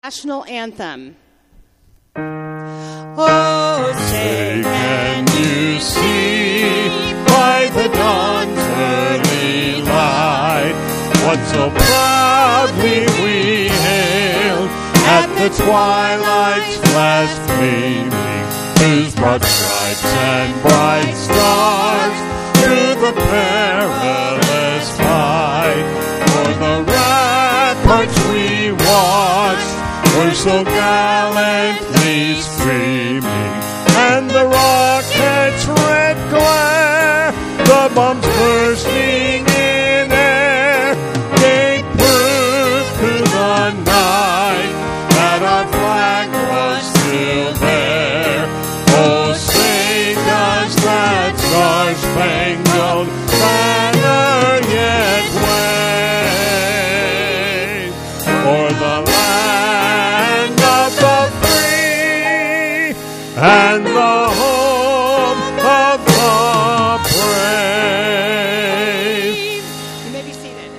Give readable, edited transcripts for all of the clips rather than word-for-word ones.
National anthem. Oh, say can you see by the dawn's early light what so proudly we hailed at the twilight's flash gleaming, whose broad stripes and bright stars through the perilous fight for the ramparts we watched were so gallantly streaming, and the rocket's red glare, the bombs bursting in air, gave proof to the night that our flag was still there. Oh, say does that star-spangled banner yet wave for the land of the free and the home of the brave. You may be seated.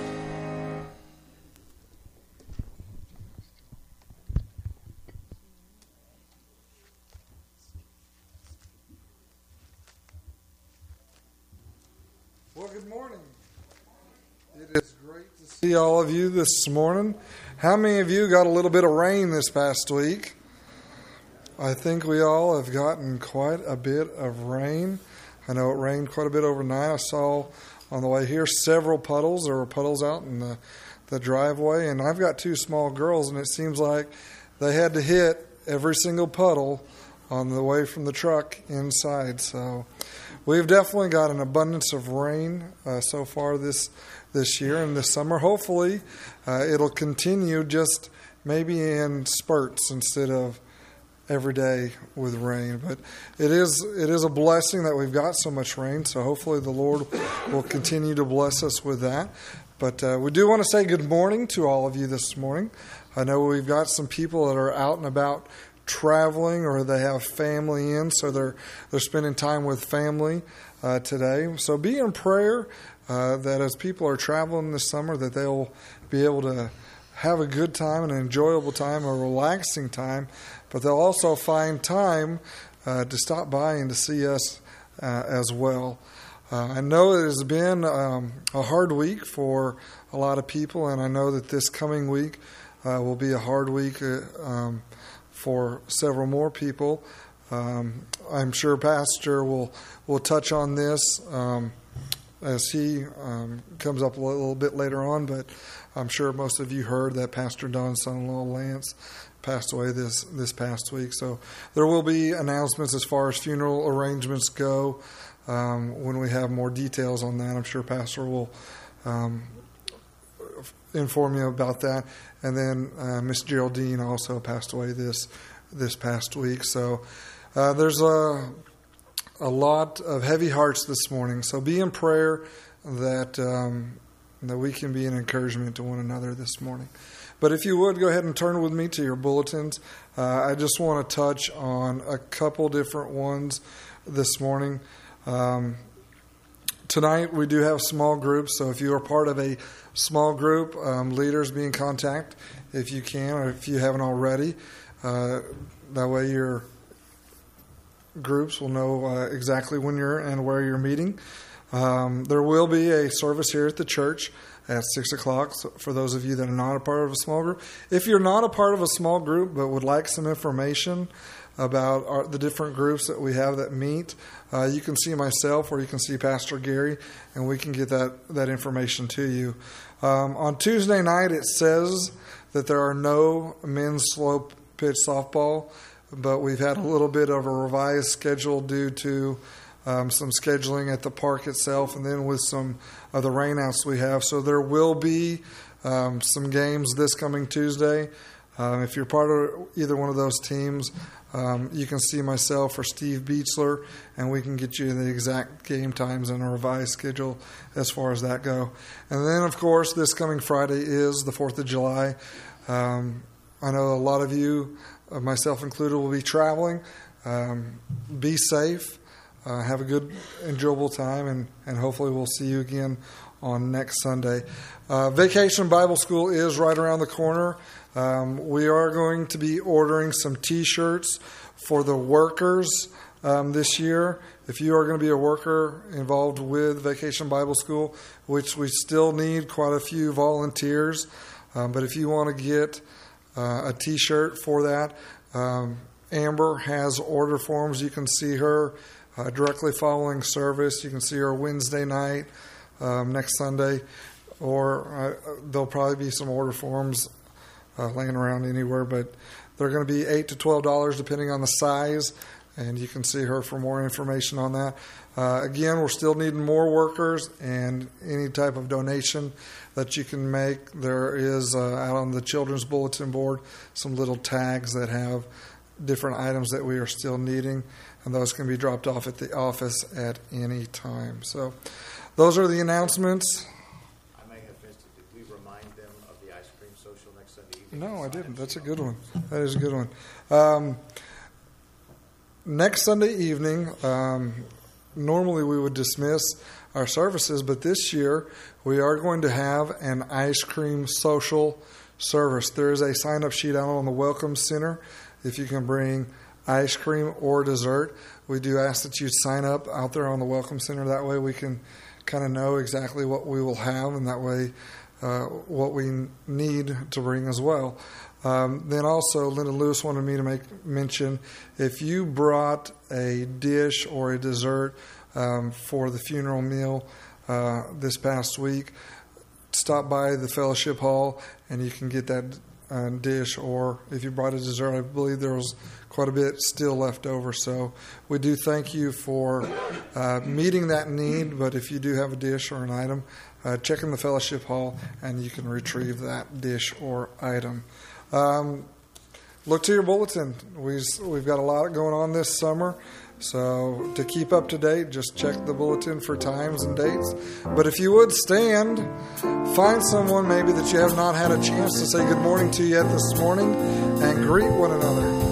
Well, good morning. It is great to see all of you this morning. How many of you got a little bit of rain this past week? I think we all have gotten quite a bit of rain. I know it rained quite a bit overnight. I saw on the way here several puddles. There were puddles out in the driveway, and I've got two small girls, and it seems like they had to hit every single puddle on the way from the truck inside. So we've definitely got an abundance of rain so far this year and this summer. Hopefully it'll continue, just maybe in spurts instead of every day with rain. But it is a blessing that we've got so much rain, so hopefully the Lord will continue to bless us with that. But we do want to say good morning to all of you this morning. I know we've got some people that are out and about traveling, or they have family in, so they're spending time with family today. So be in prayer that as people are traveling this summer, that they'll be able to have a good time, an enjoyable time, a relaxing time, but they'll also find time to stop by and to see us as well. I know it has been a hard week for a lot of people, and I know that this coming week will be a hard week for several more people. I'm sure Pastor will touch on this as he comes up a little bit later on, but I'm sure most of you heard that Pastor Don's son-in-law Lance passed away this past week. So there will be announcements as far as funeral arrangements go when we have more details on that. I'm sure Pastor will inform you about that. And then Miss Geraldine also passed away this past week. So there's a lot of heavy hearts this morning. So be in prayer that we can be an encouragement to one another this morning. But if you would, go ahead and turn with me to your bulletins. I just want to touch on a couple different ones this morning. Tonight we do have small groups, so if you are part of a small group, leaders be in contact if you can, or if you haven't already. That way your groups will know exactly when you're and where you're meeting. There will be a service here at the church at 6 o'clock for those of you that are not a part of a small group. If you're not a part of a small group but would like some information about the different groups that we have that meet, you can see myself or you can see Pastor Gary, and we can get that information to you. On Tuesday night, it says that there are no men's slope pitch softball, but we've had a little bit of a revised schedule due to some scheduling at the park itself, and then with some of the rainouts we have. So there will be some games this coming Tuesday. If you're part of either one of those teams, you can see myself or Steve Beechler, and we can get you the exact game times and a revised schedule as far as that go. And then, of course, this coming Friday is the 4th of July. I know a lot of you, myself included, will be traveling. Be safe. Have a good, enjoyable time, and hopefully we'll see you again on next Sunday. Vacation Bible School is right around the corner. We are going to be ordering some T-shirts for the workers this year. If you are going to be a worker involved with Vacation Bible School, which we still need quite a few volunteers, but if you want to get a T-shirt for that, Amber has order forms. You can see her directly following service. You can see her Wednesday night, next Sunday, or there'll probably be some order forms laying around anywhere, but they're going to be $8 to $12 depending on the size, and you can see her for more information on that. Again, we're still needing more workers, and any type of donation that you can make. There is out on the children's bulletin board some little tags that have different items that we are still needing, and those can be dropped off at the office at any time. So those are the announcements. I may have missed it. Did we remind them of the ice cream social next Sunday evening? No, I didn't. That's a good one. That is a good one. Next Sunday evening, normally we would dismiss our services, but this year we are going to have an ice cream social service. There is a sign-up sheet out on the Welcome Center if you can bring ice cream or dessert. We do ask that you sign up out there on the Welcome Center. That way we can kind of know exactly what we will have, and that way what we need to bring as well. Then also, Linda Lewis wanted me to make mention, if you brought a dish or a dessert for the funeral meal this past week, stop by the fellowship hall and you can get that dish, or if you brought a dessert, I believe there was quite a bit still left over. So we do thank you for meeting that need, but if you do have a dish or an item, check in the fellowship hall and you can retrieve that dish or item. Look to your bulletin. We've got a lot going on this summer, so to keep up to date, just check the bulletin for times and dates. But if you would stand, find someone maybe that you have not had a chance to say good morning to yet this morning, and greet one another.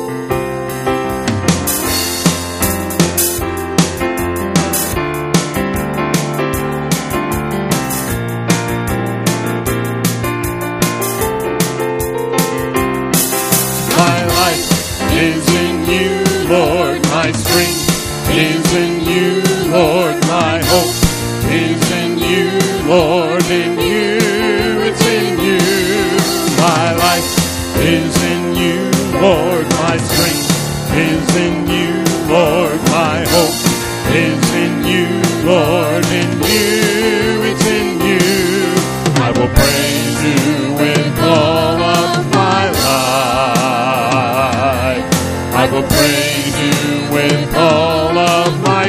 My strength is in you, Lord. My hope is in you, Lord. In you, it's in you. My life is in you, Lord. My strength is in you, Lord. My hope is in you, Lord. In you, it's in you. I will praise you with all of my life. I will praise you with all of my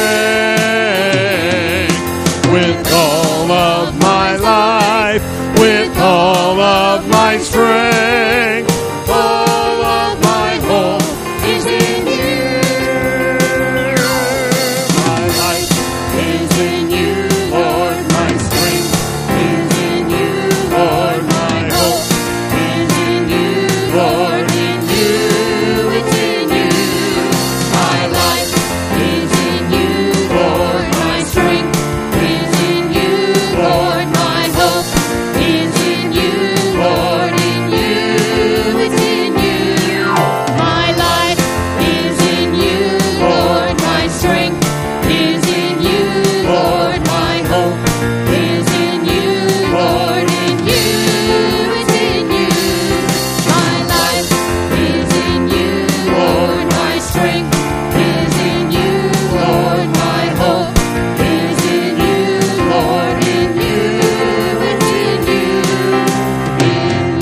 strength, with all of my life, with all of my strength, all of my hope is in you. My life is in you, Lord. My strength is in you, Lord. My hope is in you, Lord. In you, it's in you. My life is in you, Lord. My strength is in you, Lord. My hope is in you, Lord. In you, it's in you. My life is in you, Lord. My strength is in you, Lord. My hope is in you, Lord. In you, it's in you. My life is in you, Lord. My strength is in you, Lord. My hope is in you, Lord. In you, it's in you. In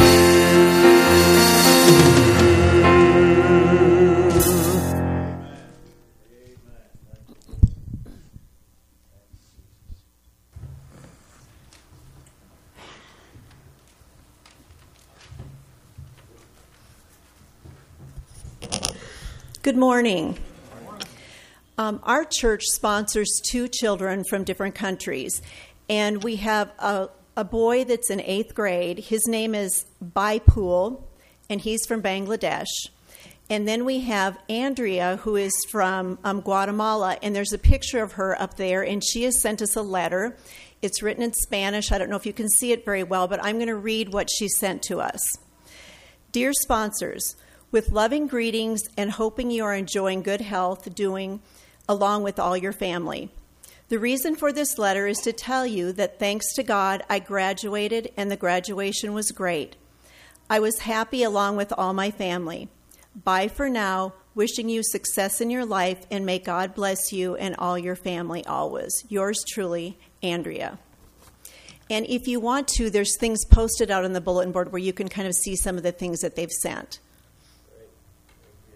Good morning. Our church sponsors 2 children from different countries, and we have a boy that's in 8th grade. His name is Baipul, and he's from Bangladesh. And then we have Andrea, who is from Guatemala, and there's a picture of her up there, and she has sent us a letter. It's written in Spanish. I don't know if you can see it very well, but I'm going to read what she sent to us. Dear sponsors, with loving greetings and hoping you are enjoying good health, along with all your family. The reason for this letter is to tell you that thanks to God, I graduated and the graduation was great. I was happy along with all my family. Bye for now, wishing you success in your life, and may God bless you and all your family always. Yours truly, Andrea. And if you want to, there's things posted out on the bulletin board where you can kind of see some of the things that they've sent. Great. Very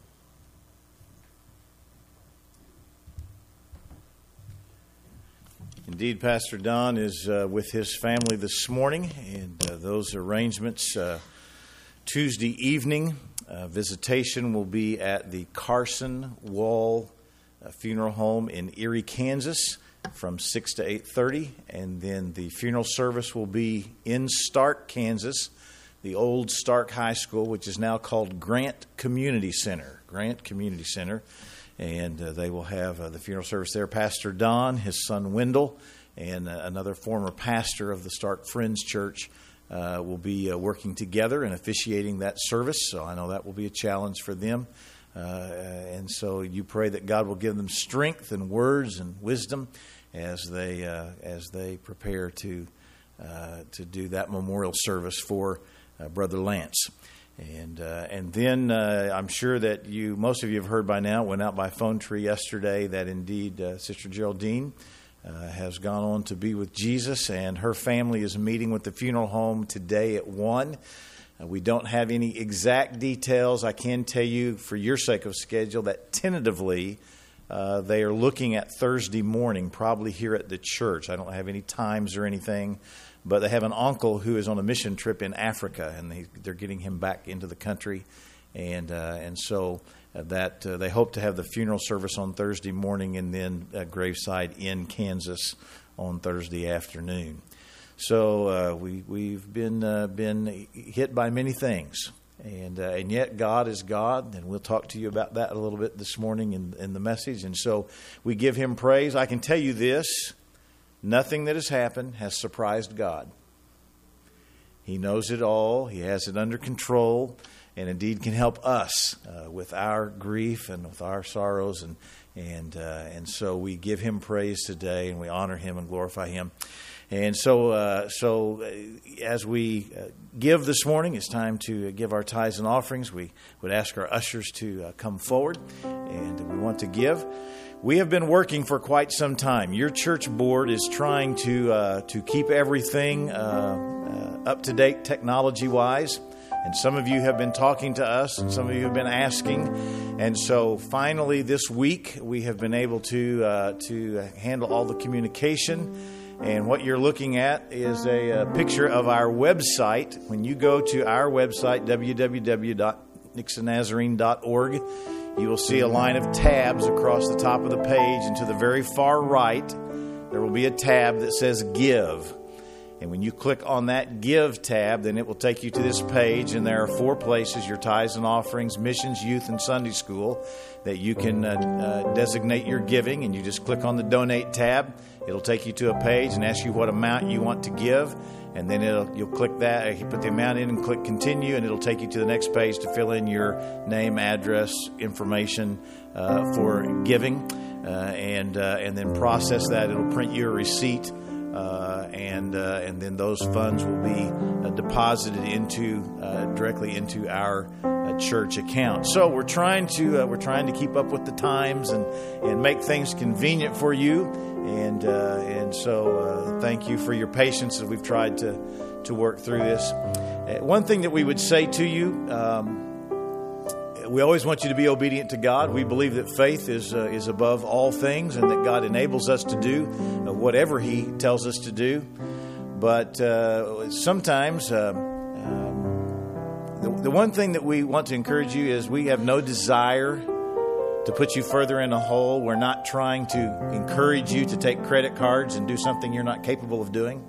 good. Indeed, Pastor Don is with his family this morning, and those arrangements Tuesday evening. Visitation will be at the Carson Wall Funeral Home in Erie, Kansas, from 6 to 8:30, and then the funeral service will be in Stark, Kansas, the old Stark High School, which is now called Grant Community Center. Grant Community Center, and they will have the funeral service there. Pastor Don, his son Wendell, and another former pastor of the Stark Friends Church will be working together and officiating that service. So I know that will be a challenge for them. And so you pray that God will give them strength and words and wisdom as they prepare to do that memorial service for Brother Lance. And then I'm sure that most of you have heard by now, went out by phone tree yesterday, that indeed Sister Geraldine has gone on to be with Jesus, and her family is meeting with the funeral home today at 1. We don't have any exact details. I can tell you, for your sake of schedule, that tentatively they are looking at Thursday morning, probably here at the church. I don't have any times or anything, but they have an uncle who is on a mission trip in Africa, and they're getting him back into the country, and so that they hope to have the funeral service on Thursday morning, and then graveside in Kansas on Thursday afternoon. So we've been hit by many things, and yet God is God, and we'll talk to you about that a little bit this morning in the message. And so we give Him praise. I can tell you this: nothing that has happened has surprised God. He knows it all. He has it under control, and indeed can help us with our grief and with our sorrows, and so we give Him praise today, and we honor Him and glorify Him. And so as we give this morning, it's time to give our tithes and offerings. We would ask our ushers to come forward, and we want to give. We have been working for quite some time. Your church board is trying to keep everything up to date technology-wise. And some of you have been talking to us, and some of you have been asking. And so finally this week, we have been able to handle all the communication. And what you're looking at is a picture of our website. When you go to our website, www.nixonnazarene.org, you will see a line of tabs across the top of the page. And to the very far right, there will be a tab that says Give. And when you click on that Give tab, then it will take you to this page, and there are 4 places: your tithes and offerings, missions, youth, and Sunday school, that you can designate your giving. And you just click on the Donate tab. It'll take you to a page and ask you what amount you want to give. And then you'll click that, you put the amount in and click Continue, and it'll take you to the next page to fill in your name, address, information for giving, and then process that. It'll print you a receipt. And then those funds will be deposited directly into our church account. So we're trying to keep up with the times and make things convenient for you. And so thank you for your patience as we've tried to work through this. One thing that we would say to you. We always want you to be obedient to God. We believe that faith is above all things, and that God enables us to do whatever He tells us to do. But sometimes the one thing that we want to encourage you is we have no desire to put you further in a hole. We're not trying to encourage you to take credit cards and do something you're not capable of doing.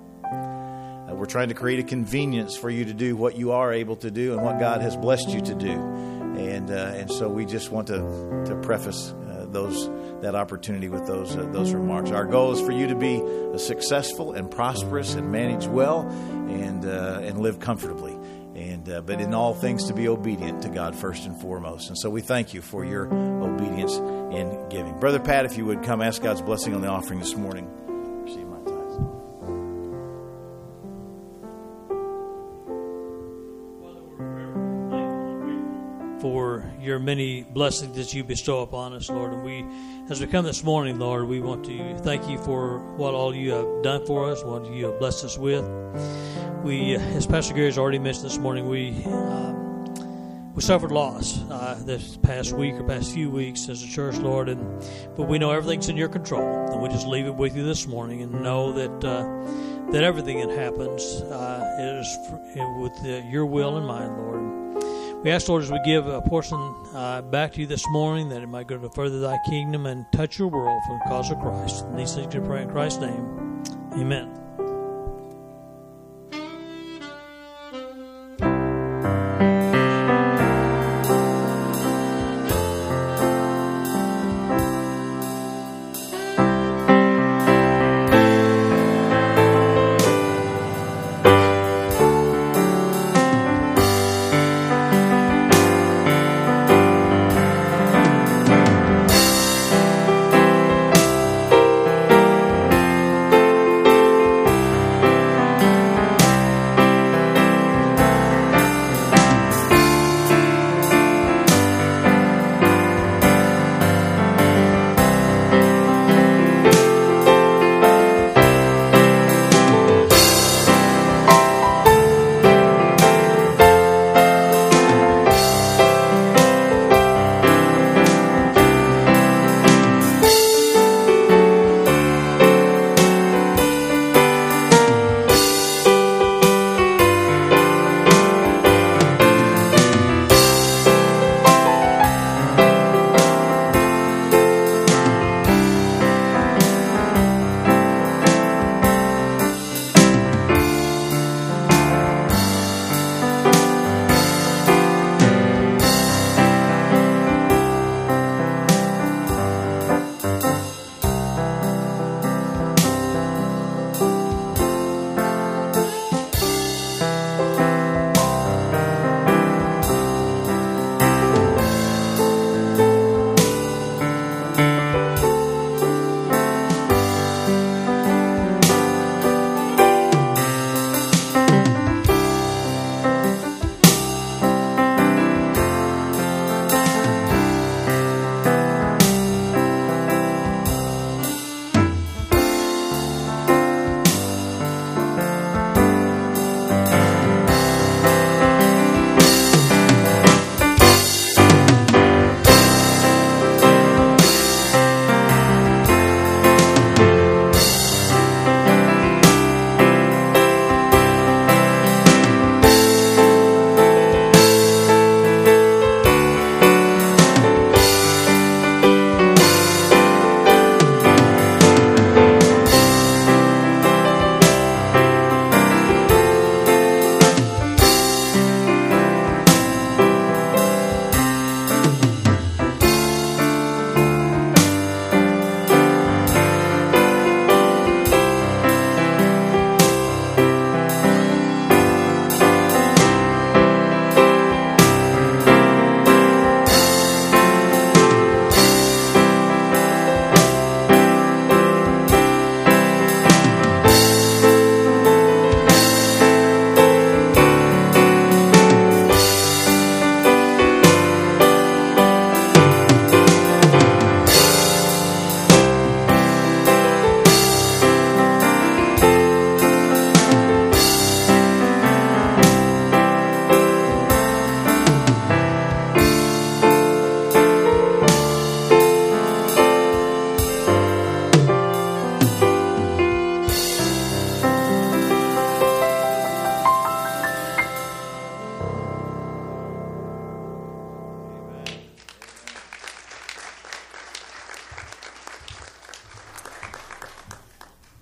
We're trying to create a convenience for you to do what you are able to do and what God has blessed you to do. And so we just want to preface that opportunity with those remarks. Our goal is for you to be successful and prosperous and manage well and live comfortably. But in all things to be obedient to God first and foremost. And so we thank you for your obedience in giving. Brother Pat, if you would come ask God's blessing on the offering this morning. Receive my tithes. For your many blessings that you bestow upon us, Lord. And as we come this morning, Lord, we want to thank you for what all you have done for us, what you have blessed us with. We, as Pastor Gary has already mentioned this morning, we suffered loss this past week or past few weeks as a church, Lord, but we know everything's in your control, and we just leave it with you this morning and know that everything that happens is with your will in mind, Lord. We ask, Lord, as we give a portion back to you this morning, that it might go to further thy kingdom and touch your world for the cause of Christ. And these things we pray in Christ's name. Amen.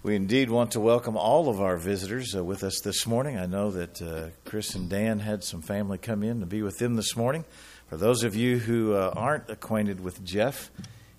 We indeed want to welcome all of our visitors with us this morning. I know that Chris and Dan had some family come in to be with them this morning. For those of you who aren't acquainted with Jeff,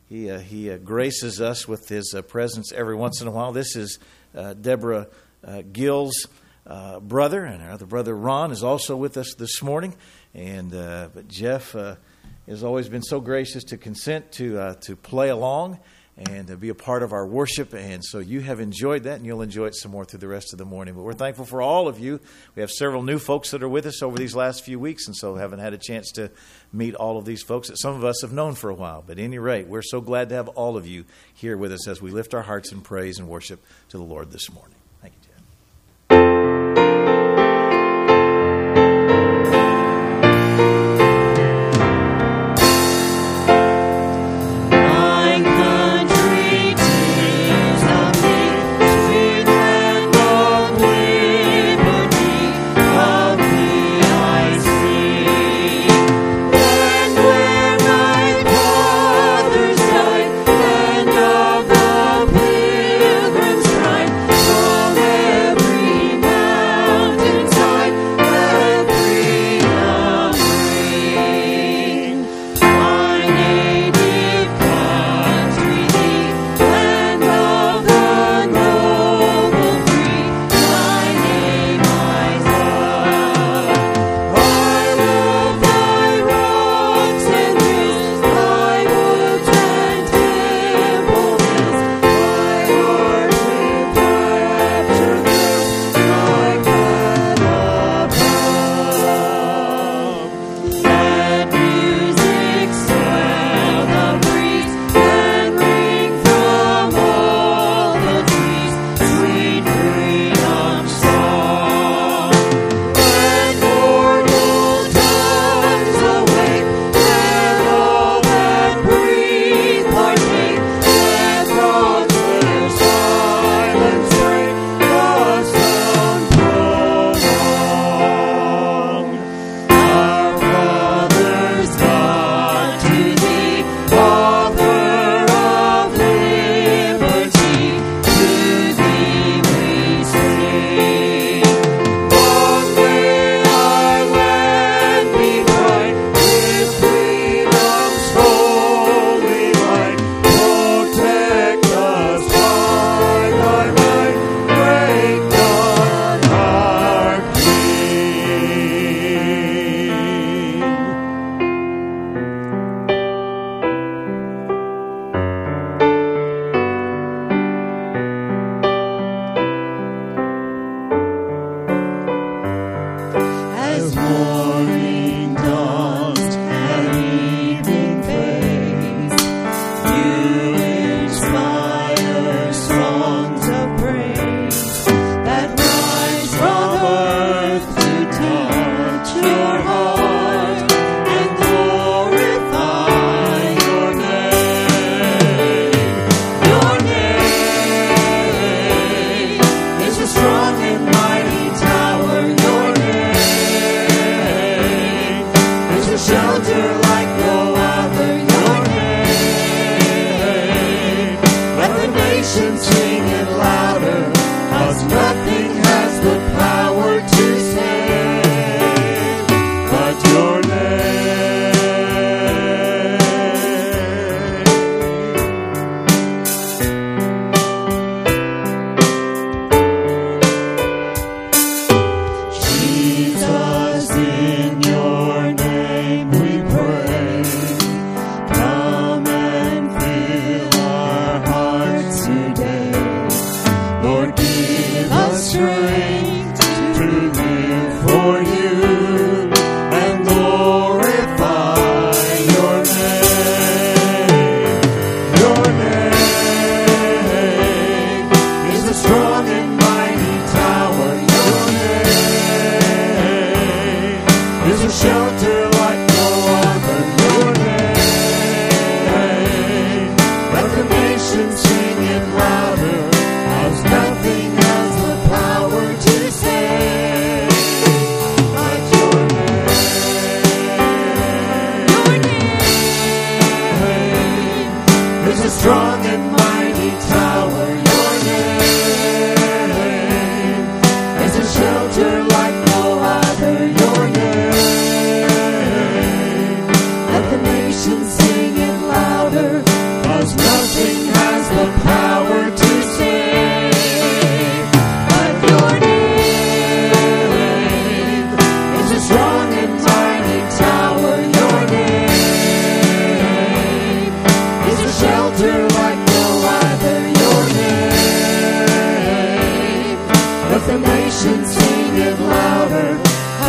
he graces us with his presence every once in a while. This is Deborah Gill's brother, and our other brother Ron is also with us this morning. And but Jeff has always been so gracious to consent to play along and to be a part of our worship. And so you have enjoyed that, and you'll enjoy it some more through the rest of the morning. But we're thankful for all of you. We have several new folks that are with us over these last few weeks, and so haven't had a chance to meet all of these folks that some of us have known for a while. But at any rate, we're so glad to have all of you here with us as we lift our hearts in praise and worship to the Lord this morning. Thank you, Jeff. Jesus, in your name we pray.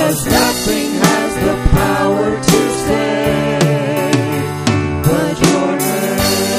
'cause nothing has the power to stay but your name.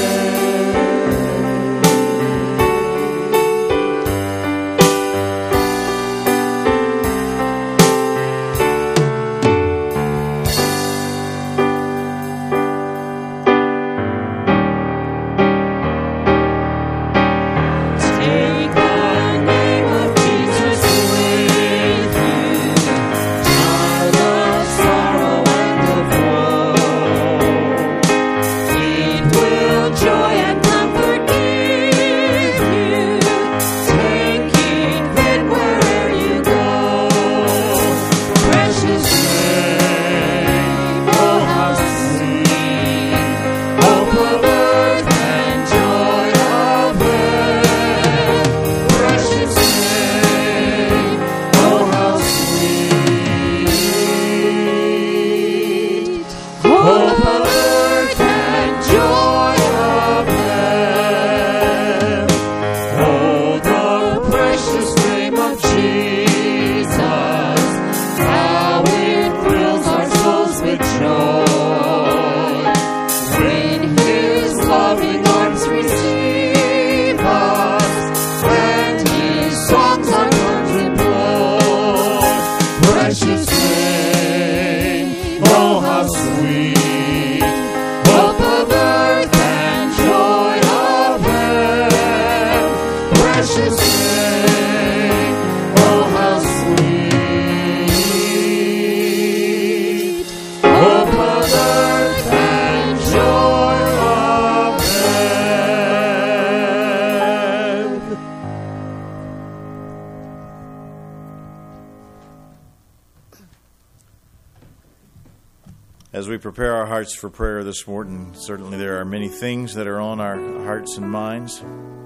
Take the name of Jesus with you, time of sorrow and of woe. It will joy and comfort give you. Take it then wherever you go. Precious name, oh how sweet, hope of earth and joy of heaven. Precious name, oh how sweet, hope of earth and joy of heaven. Oh, the precious name of Jesus, how it thrills our souls with joy. When His loving arms receive us, and His songs our tongues employ. Precious name, oh how sweet, hope of earth and joy of heaven. Precious name, oh how sweet, hope of earth and joy of heaven. As we prepare our hearts for prayer this morning, certainly there are many things that are on our hearts and minds.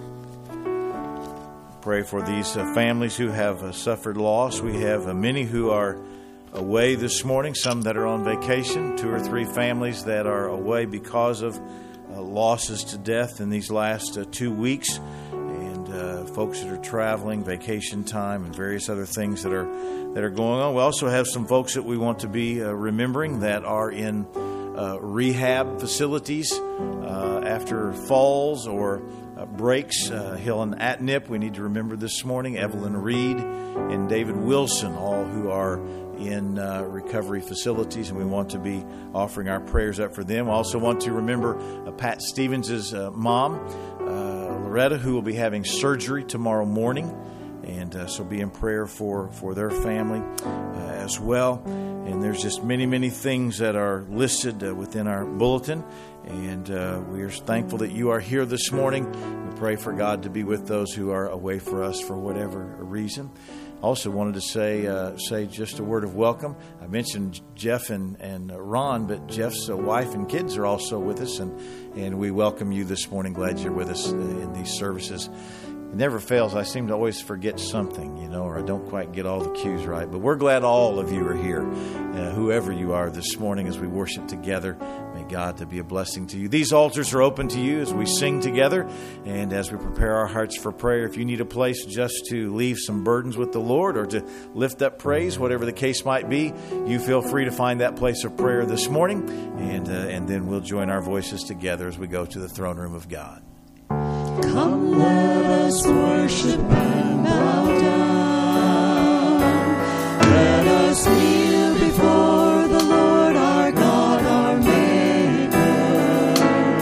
Pray for these families who have suffered loss. We have many who are away this morning, some that are on vacation, 2 or 3 families that are away because of losses to death in these last 2 weeks, and folks that are traveling, vacation time, and various other things that are going on. We also have some folks that we want to be remembering that are in rehab facilities after falls or breaks. Helen Atnip, we need to remember this morning, Evelyn Reed and David Wilson, all who are in recovery facilities, and we want to be offering our prayers up for them. We also want to remember Pat Stevens' mom, Loretta, who will be having surgery tomorrow morning, and so be in prayer for their family as well. And there's just many, many things that are listed within our bulletin, and we are thankful that you are here this morning. We pray for God to be with those who are away for us for whatever reason. Also wanted to say just a word of welcome. I mentioned Jeff and Ron, but Jeff's wife and kids are also with us, and we welcome you this morning. Glad you're with us in these services. It never fails. I seem to always forget something, or I don't quite get all the cues right. But we're glad all of you are here, whoever you are this morning, as we worship together. May God to be a blessing to you. These altars are open to you as we sing together and as we prepare our hearts for prayer. If you need a place just to leave some burdens with the Lord or to lift up praise, whatever the case might be, you feel free to find that place of prayer this morning, and then we'll join our voices together as we go to the throne room of God. Come, let us worship and bow down. Let us kneel before the Lord our God, our Maker.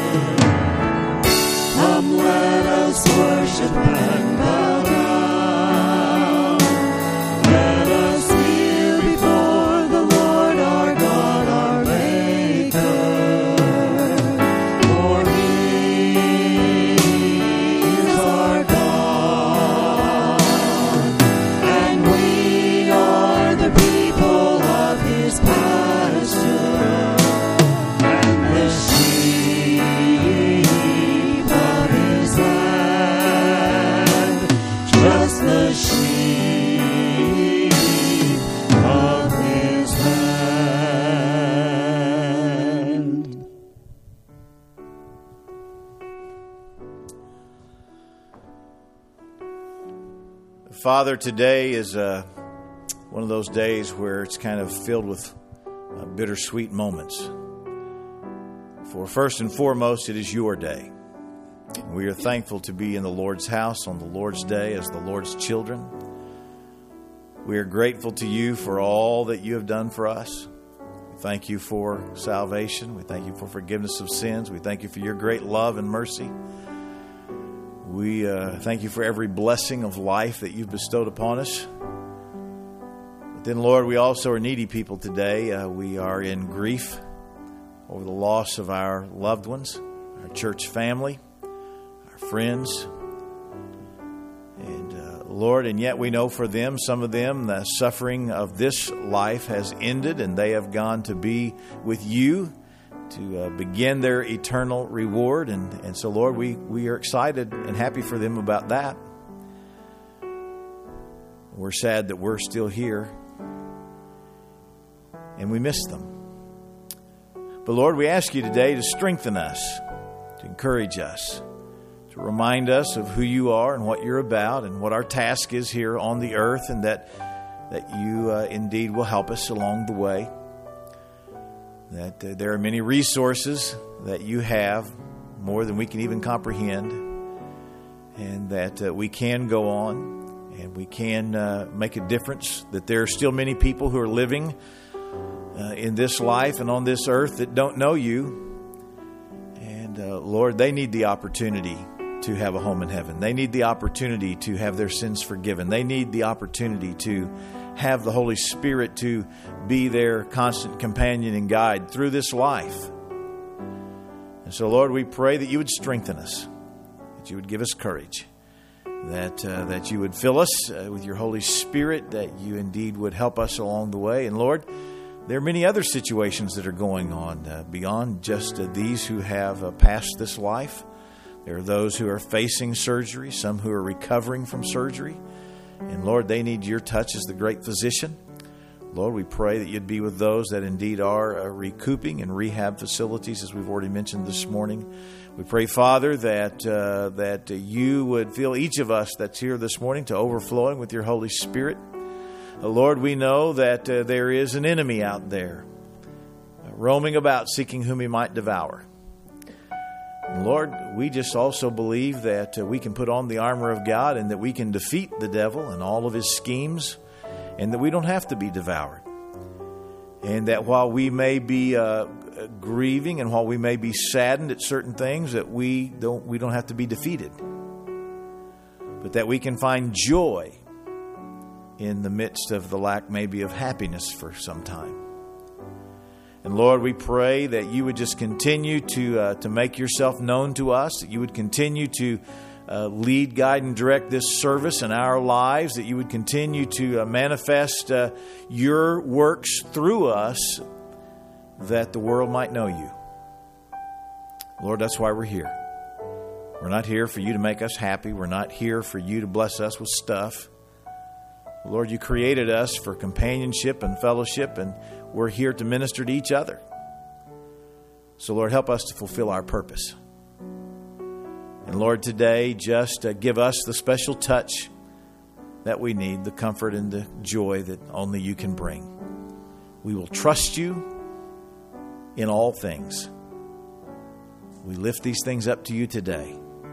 Come, let us worship and bow down. Let us kneel before the Lord our God, our Maker. For He is our God, and we are the people of His pasture, and the sheep of His land, just the sheep of His hand. Father, today is one of those days where it's kind of filled with bittersweet moments. For first and foremost, it is your day. We are thankful to be in the Lord's house on the Lord's day as the Lord's children. We are grateful to you for all that you have done for us. We thank you for salvation. We thank you for forgiveness of sins. We thank you for your great love and mercy. We thank you for every blessing of life that you've bestowed upon us. But then, Lord, we also are needy people today. We are in grief over the loss of our loved ones, our church family, our friends. And Lord, and yet we know for them, some of them, the suffering of this life has ended and they have gone to be with you to begin their eternal reward. And so, Lord, we are excited and happy for them about that. We're sad that we're still here and we miss them. But Lord, we ask you today to strengthen us, to encourage us, to remind us of who you are and what you're about and what our task is here on the earth, and that you indeed will help us along the way. That there are many resources that you have, more than we can even comprehend, and that we can go on and we can make a difference, that there are still many people who are living in this life and on this earth that don't know you. And Lord, they need the opportunity to have a home in heaven. They need the opportunity to have their sins forgiven. They need the opportunity to have the Holy Spirit to be their constant companion and guide through this life. And so, Lord, we pray that you would strengthen us, that you would give us courage, that you would fill us with your Holy Spirit, that you indeed would help us along the way. And Lord, there are many other situations that are going on beyond just these who have passed this life. There are those who are facing surgery, some who are recovering from surgery. And Lord, they need your touch as the great physician. Lord, we pray that you'd be with those that indeed are recouping in rehab facilities, as we've already mentioned this morning. We pray, Father, that you would fill each of us that's here this morning to overflowing with your Holy Spirit. Lord, we know that there is an enemy out there roaming about seeking whom he might devour. And Lord, we just also believe that we can put on the armor of God and that we can defeat the devil and all of his schemes, and that we don't have to be devoured. And that while we may be grieving and while we may be saddened at certain things, that we don't have to be defeated, but that we can find joy in the midst of the lack maybe of happiness for some time. And Lord, we pray that you would just continue to make yourself known to us, that you would continue to lead, guide, and direct this service in our lives, that you would continue to manifest your works through us, that the world might know you. Lord, that's why we're here. We're not here for you to make us happy. We're not here for you to bless us with stuff. Lord, you created us for companionship and fellowship, and we're here to minister to each other. So, Lord, help us to fulfill our purpose. And, Lord, today, just give us the special touch that we need, the comfort and the joy that only you can bring. We will trust you in all things. We lift these things up to you today,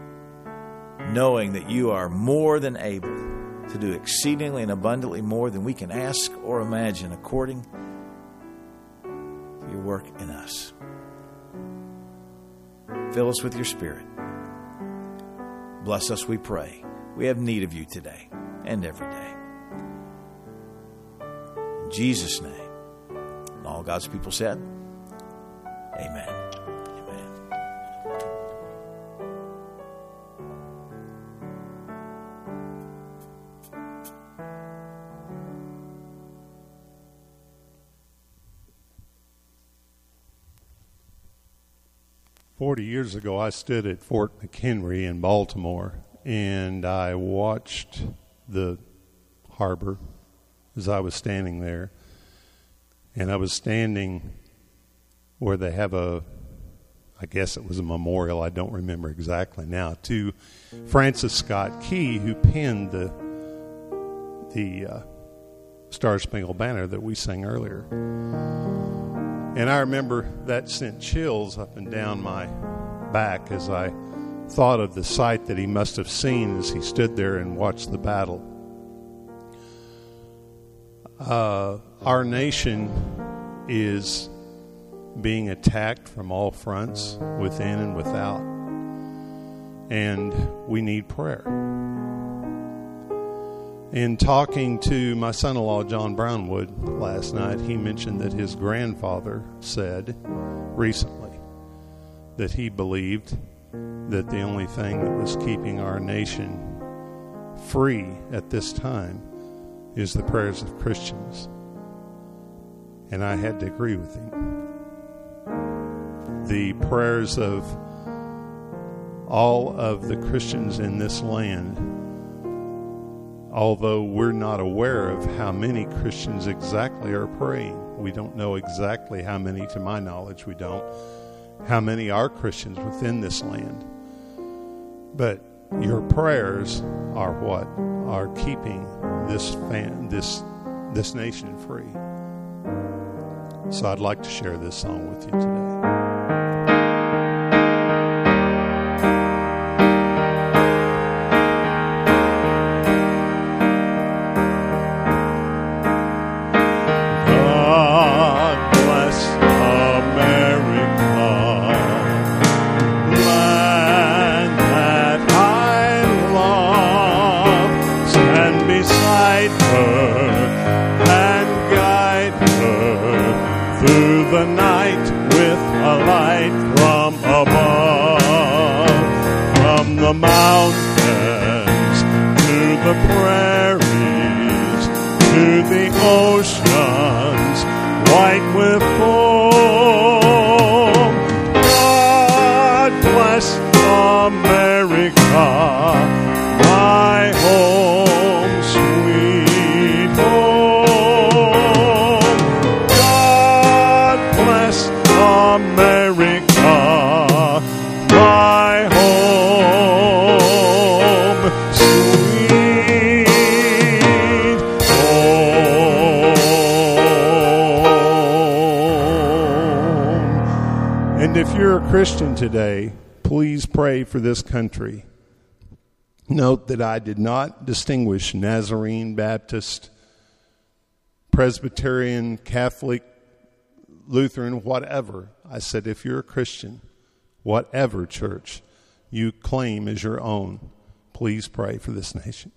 knowing that you are more than able to do exceedingly and abundantly more than we can ask or imagine, according to your work in us. Fill us with your Spirit. Bless us, we pray. We have need of you today and every day. In Jesus' name. And all God's people said, amen. 40 years ago, I stood at Fort McHenry in Baltimore, and I watched the harbor as I was standing there. And I was standing where they have I guess it was a memorial, I don't remember exactly now, to Francis Scott Key, who penned the Star Spangled Banner that we sang earlier. And I remember that sent chills up and down my back as I thought of the sight that he must have seen as he stood there and watched the battle. Our nation is being attacked from all fronts, within and without. And we need prayer. In talking to my son-in-law, John Brownwood, last night, he mentioned that his grandfather said recently that he believed that the only thing that was keeping our nation free at this time is the prayers of Christians. And I had to agree with him. The prayers of all of the Christians in this land, although we're not aware of how many Christians exactly are praying. We don't know exactly how many, to my knowledge, we don't. How many are Christians within this land. But your prayers are what are keeping this nation free. So I'd like to share this song with you today. Christian today, please pray for this country. Note that I did not distinguish Nazarene, Baptist, Presbyterian, Catholic, Lutheran, whatever. I said if you're a Christian, whatever church you claim as your own, please pray for this nation.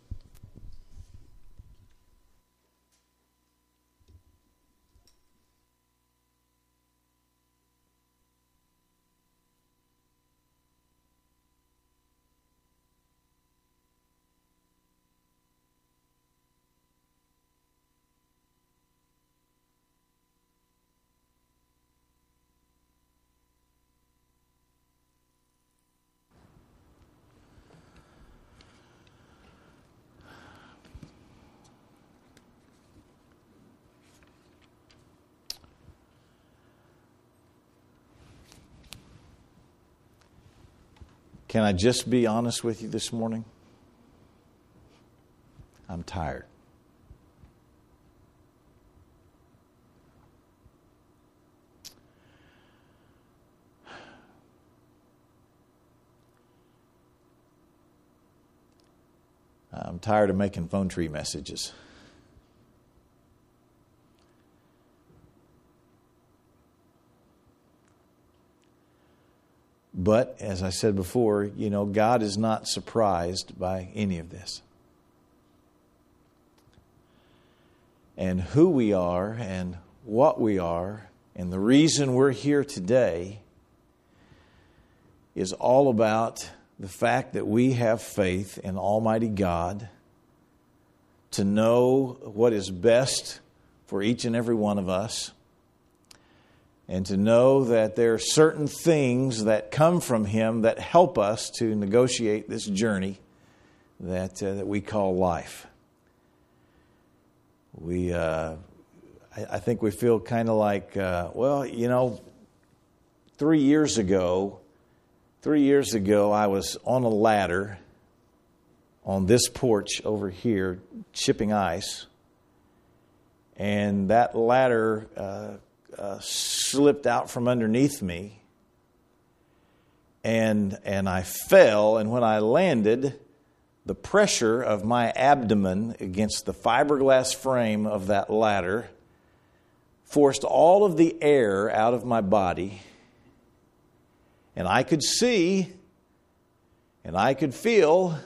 Can I just be honest with you this morning? I'm tired. I'm tired of making phone tree messages. But, as I said before, God is not surprised by any of this. And who we are and what we are and the reason we're here today is all about the fact that we have faith in Almighty God to know what is best for each and every one of us, and to know that there are certain things that come from Him that help us to negotiate this journey that we call life. I think we feel kind of like, 3 years ago, I was on a ladder on this porch over here chipping ice. and that ladder slipped out from underneath me, and I fell, and when I landed, the pressure of my abdomen against the fiberglass frame of that ladder forced all of the air out of my body, and I could see and I could feel,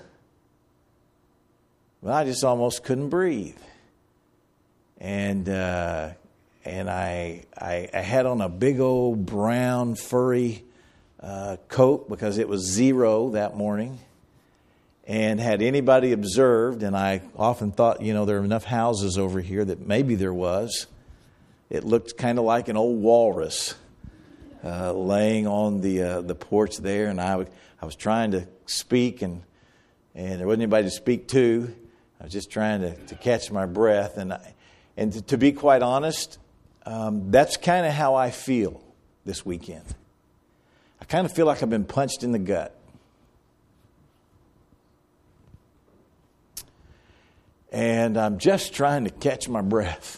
but I just almost couldn't breathe. And I had on a big old brown furry coat because it was 0 that morning. And had anybody observed, and I often thought, there are enough houses over here that maybe there was, it looked kind of like an old walrus laying on the porch there. And I was trying to speak, and there wasn't anybody to speak to. I was just trying to catch my breath. And to be quite honest, that's kind of how I feel this weekend. I kind of feel like I've been punched in the gut. And I'm just trying to catch my breath.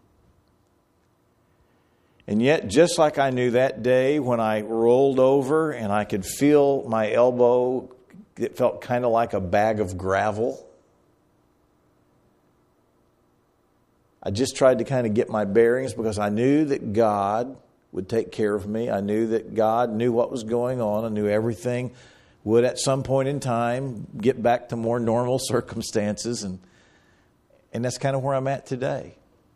And yet, just like I knew that day when I rolled over and I could feel my elbow, it felt kind of like a bag of gravel. I just tried to kind of get my bearings because I knew that God would take care of me. I knew that God knew what was going on. I knew everything would at some point in time get back to more normal circumstances. And that's kind of where I'm at today.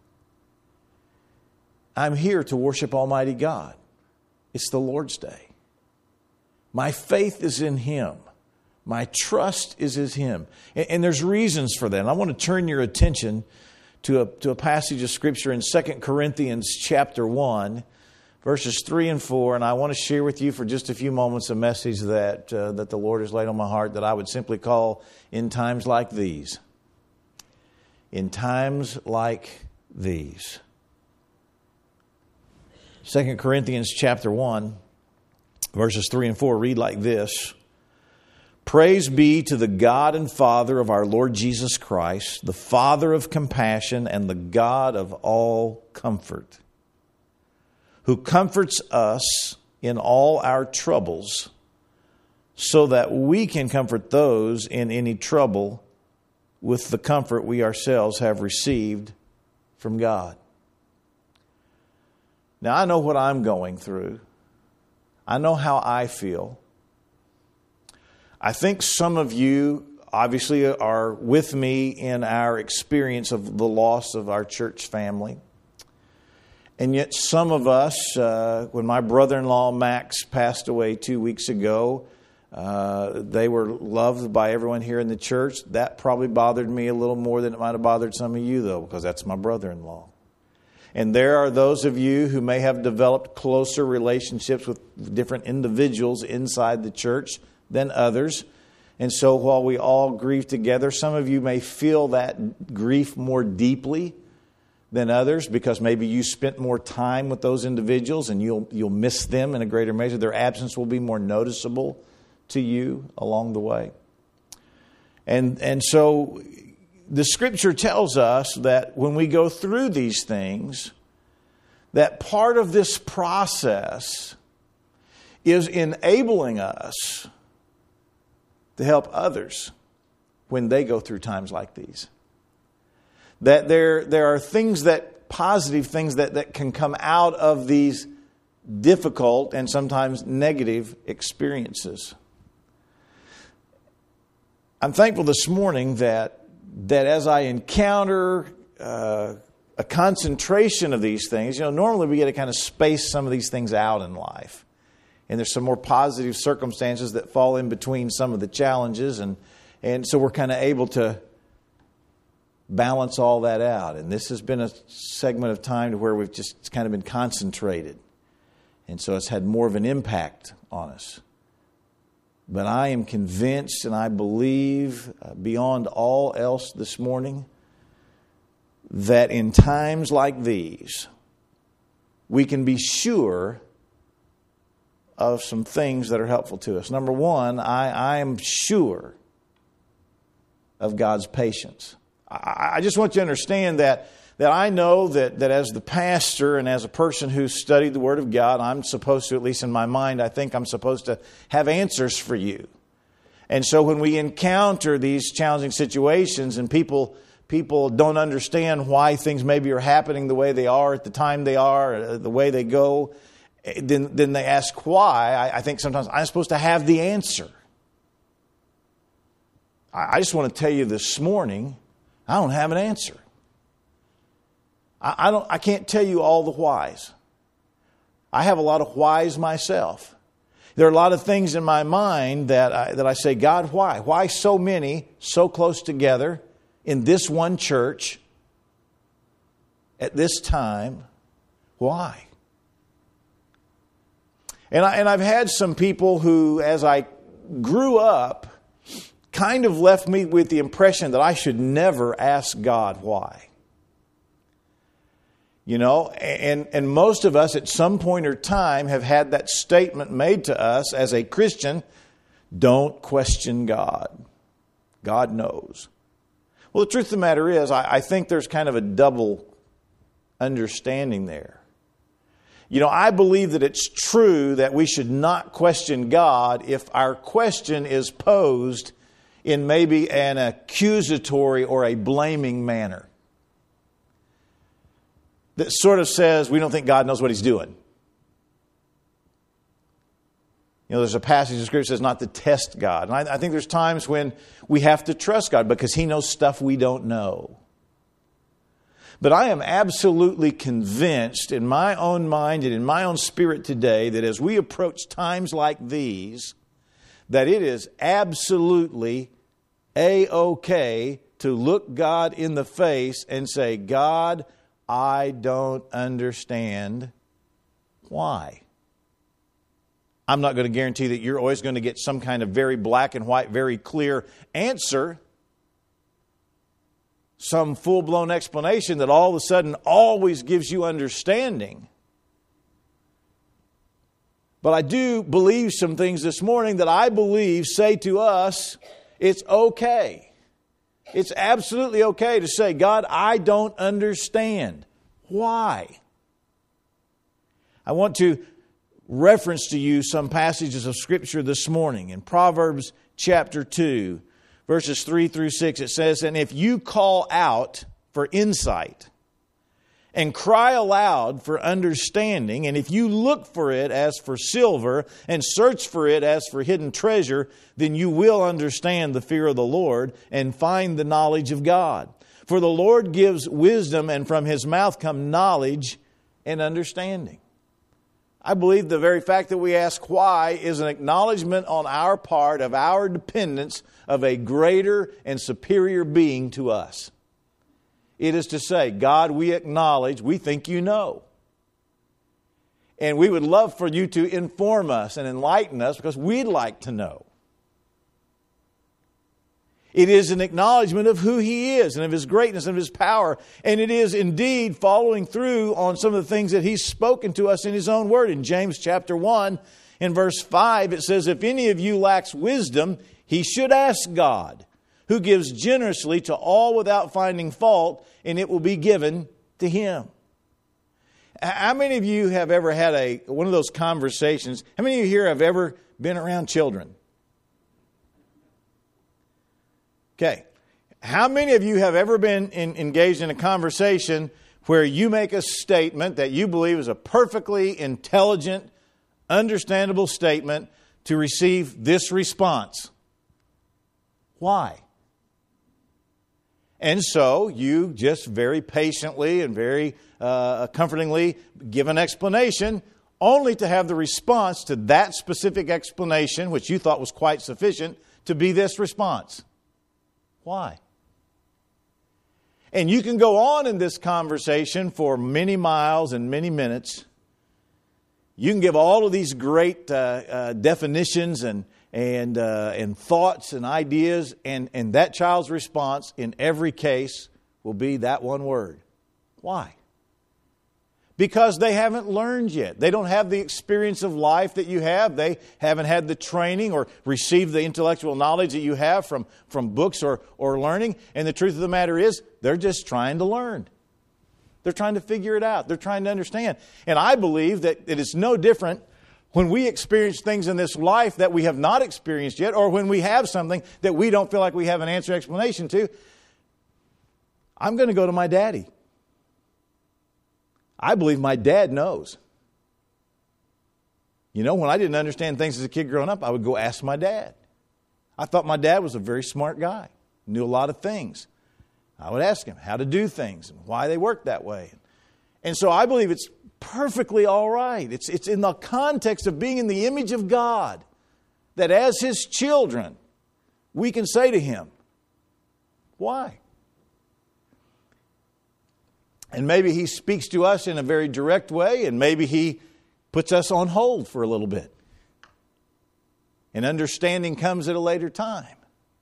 I'm here to worship Almighty God. It's the Lord's Day. My faith is in Him. My trust is in Him. And there's reasons for that. And I want to turn your attention to a passage of Scripture in 2 Corinthians chapter 1, verses 3 and 4. And I want to share with you for just a few moments a message that the Lord has laid on my heart that I would simply call In Times Like These. In times like these. 2 Corinthians chapter 1, verses 3 and 4 read like this. Praise be to the God and Father of our Lord Jesus Christ, the Father of compassion and the God of all comfort, who comforts us in all our troubles, so that we can comfort those in any trouble with the comfort we ourselves have received from God. Now, I know what I'm going through. I know how I feel. I think some of you obviously are with me in our experience of the loss of our church family. And yet some of us, when my brother-in-law Max passed away 2 weeks ago, they were loved by everyone here in the church. That probably bothered me a little more than it might have bothered some of you, though, because that's my brother-in-law. And there are those of you who may have developed closer relationships with different individuals inside the church than others. And so while we all grieve together, some of you may feel that grief more deeply than others because maybe you spent more time with those individuals and you'll miss them in a greater measure. Their absence will be more noticeable to you along the way. And so the Scripture tells us that when we go through these things, that part of this process is enabling us to help others when they go through times like these. That there are things positive things that can come out of these difficult and sometimes negative experiences. I'm thankful this morning that as I encounter a concentration of these things, normally we get to kind of space some of these things out in life. And there's some more positive circumstances that fall in between some of the challenges. And so we're kind of able to balance all that out. And this has been a segment of time to where we've just kind of been concentrated. And so it's had more of an impact on us. But I am convinced and I believe beyond all else this morning that in times like these, we can be sure of some things that are helpful to us. Number one, I am sure of God's patience. I just want you to understand that that I know that as the pastor and as a person who's studied the Word of God, I'm supposed to, at least in my mind, I think I'm supposed to have answers for you. And so when we encounter these challenging situations and people don't understand why things maybe are happening the way they are at the time they are, the way they go, then they ask why. I think sometimes I'm supposed to have the answer. I just want to tell you this morning, I don't have an answer. I can't tell you all the whys. I have a lot of whys myself. There are a lot of things in my mind that I say, God, why? Why so many so close together in this one church at this time? Why? And I've had some people who, as I grew up, kind of left me with the impression that I should never ask God why. You know, and most of us at some point or time have had that statement made to us as a Christian, don't question God. God knows. Well, the truth of the matter is, I think there's kind of a double understanding there. You know, I believe that it's true that we should not question God if our question is posed in maybe an accusatory or a blaming manner. That sort of says we don't think God knows what He's doing. You know, there's a passage in Scripture that says not to test God. And I think there's times when we have to trust God because He knows stuff we don't know. But I am absolutely convinced in my own mind and in my own spirit today that as we approach times like these, that it is absolutely A-OK to look God in the face and say, God, I don't understand why. I'm not going to guarantee that you're always going to get some kind of very black and white, very clear answer. Some full-blown explanation that all of a sudden always gives you understanding. But I do believe some things this morning that I believe say to us, it's okay. It's absolutely okay to say, God, I don't understand. Why? I want to reference to you some passages of Scripture this morning. In Proverbs chapter 2, verses 3 through 6, it says, and if you call out for insight and cry aloud for understanding, and if you look for it as for silver and search for it as for hidden treasure, then you will understand the fear of the Lord and find the knowledge of God. For the Lord gives wisdom, and from His mouth come knowledge and understanding. I believe the very fact that we ask why is an acknowledgement on our part of our dependence of a greater and superior being to us. It is to say, God, we acknowledge, we think you know. And we would love for you to inform us and enlighten us because we'd like to know. It is an acknowledgement of who He is and of His greatness and of His power. And it is indeed following through on some of the things that He's spoken to us in His own Word. In James chapter 1, in verse 5, it says, if any of you lacks wisdom, he should ask God, who gives generously to all without finding fault, and it will be given to him. How many of you have ever had one of those conversations? How many of you here have ever been around children? Okay. How many of you have ever been engaged in a conversation where you make a statement that you believe is a perfectly intelligent, understandable statement to receive this response? Why? And so you just very patiently and very comfortingly give an explanation, only to have the response to that specific explanation, which you thought was quite sufficient, to be this response. Why? And you can go on in this conversation for many miles and many minutes. You can give all of these great definitions and thoughts and ideas, and that child's response in every case will be that one word. Why? Because they haven't learned yet. They don't have the experience of life that you have. They haven't had the training or received the intellectual knowledge that you have from books or learning. And the truth of the matter is, they're just trying to learn. They're trying to figure it out. They're trying to understand. And I believe that it is no different when we experience things in this life that we have not experienced yet, or when we have something that we don't feel like we have an answer or explanation to. I'm going to go to my daddy. I believe my dad knows. You know, when I didn't understand things as a kid growing up, I would go ask my dad. I thought my dad was a very smart guy, knew a lot of things. I would ask him how to do things and why they worked that way. And so I believe it's perfectly all right. It's in the context of being in the image of God that as His children, we can say to Him, why? And maybe He speaks to us in a very direct way, and maybe He puts us on hold for a little bit. And understanding comes at a later time.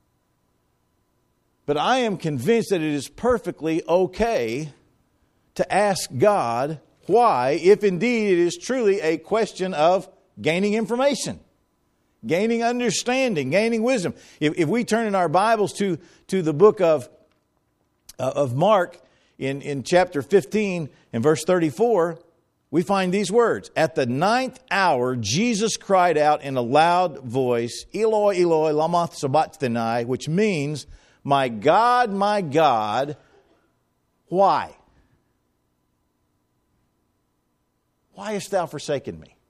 But I am convinced that it is perfectly okay to ask God why, if indeed it is truly a question of gaining information, gaining understanding, gaining wisdom. If we turn in our Bibles to the book of Mark in chapter 15 and verse 34, we find these words. At the 9th hour, Jesus cried out in a loud voice, Eloi, Eloi, lama sabachthani, my means, my God, why? Why hast thou forsaken me?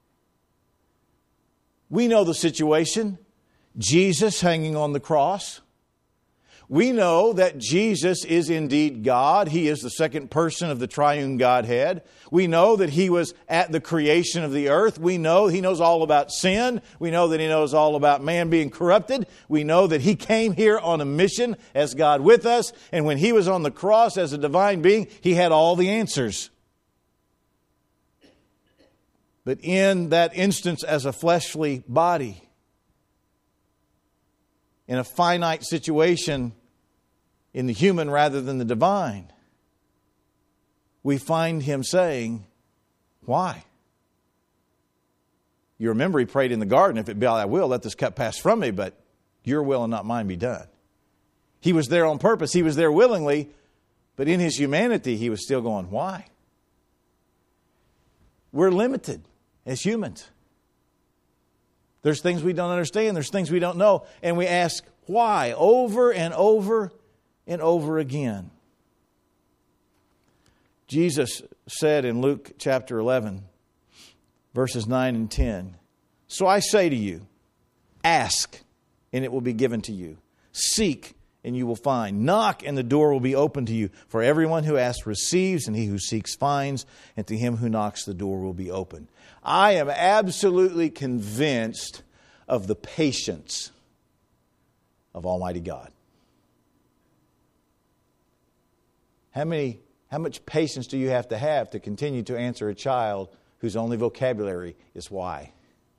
We know the situation. Jesus hanging on the cross. We know that Jesus is indeed God. He is the second person of the triune Godhead. We know that He was at the creation of the earth. We know He knows all about sin. We know that He knows all about man being corrupted. We know that He came here on a mission as God with us. And when He was on the cross as a divine being, He had all the answers. But in that instance as a fleshly body, in a finite situation, in the human rather than the divine, we find Him saying, why? You remember He prayed in the garden, if it be thy will, let this cup pass from me, but your will and not mine be done. He was there on purpose. He was there willingly, but in His humanity, He was still going, why? We're limited as humans. There's things we don't understand. There's things we don't know. And we ask why over and over and over again. Jesus said in Luke chapter 11, verses 9 and 10, so I say to you, ask and it will be given to you. Seek and you will find. Knock and the door will be open to you. For everyone who asks receives, and he who seeks finds, and to him who knocks the door will be open. I am absolutely convinced of the patience of Almighty God. How much patience do you have to continue to answer a child whose only vocabulary is why?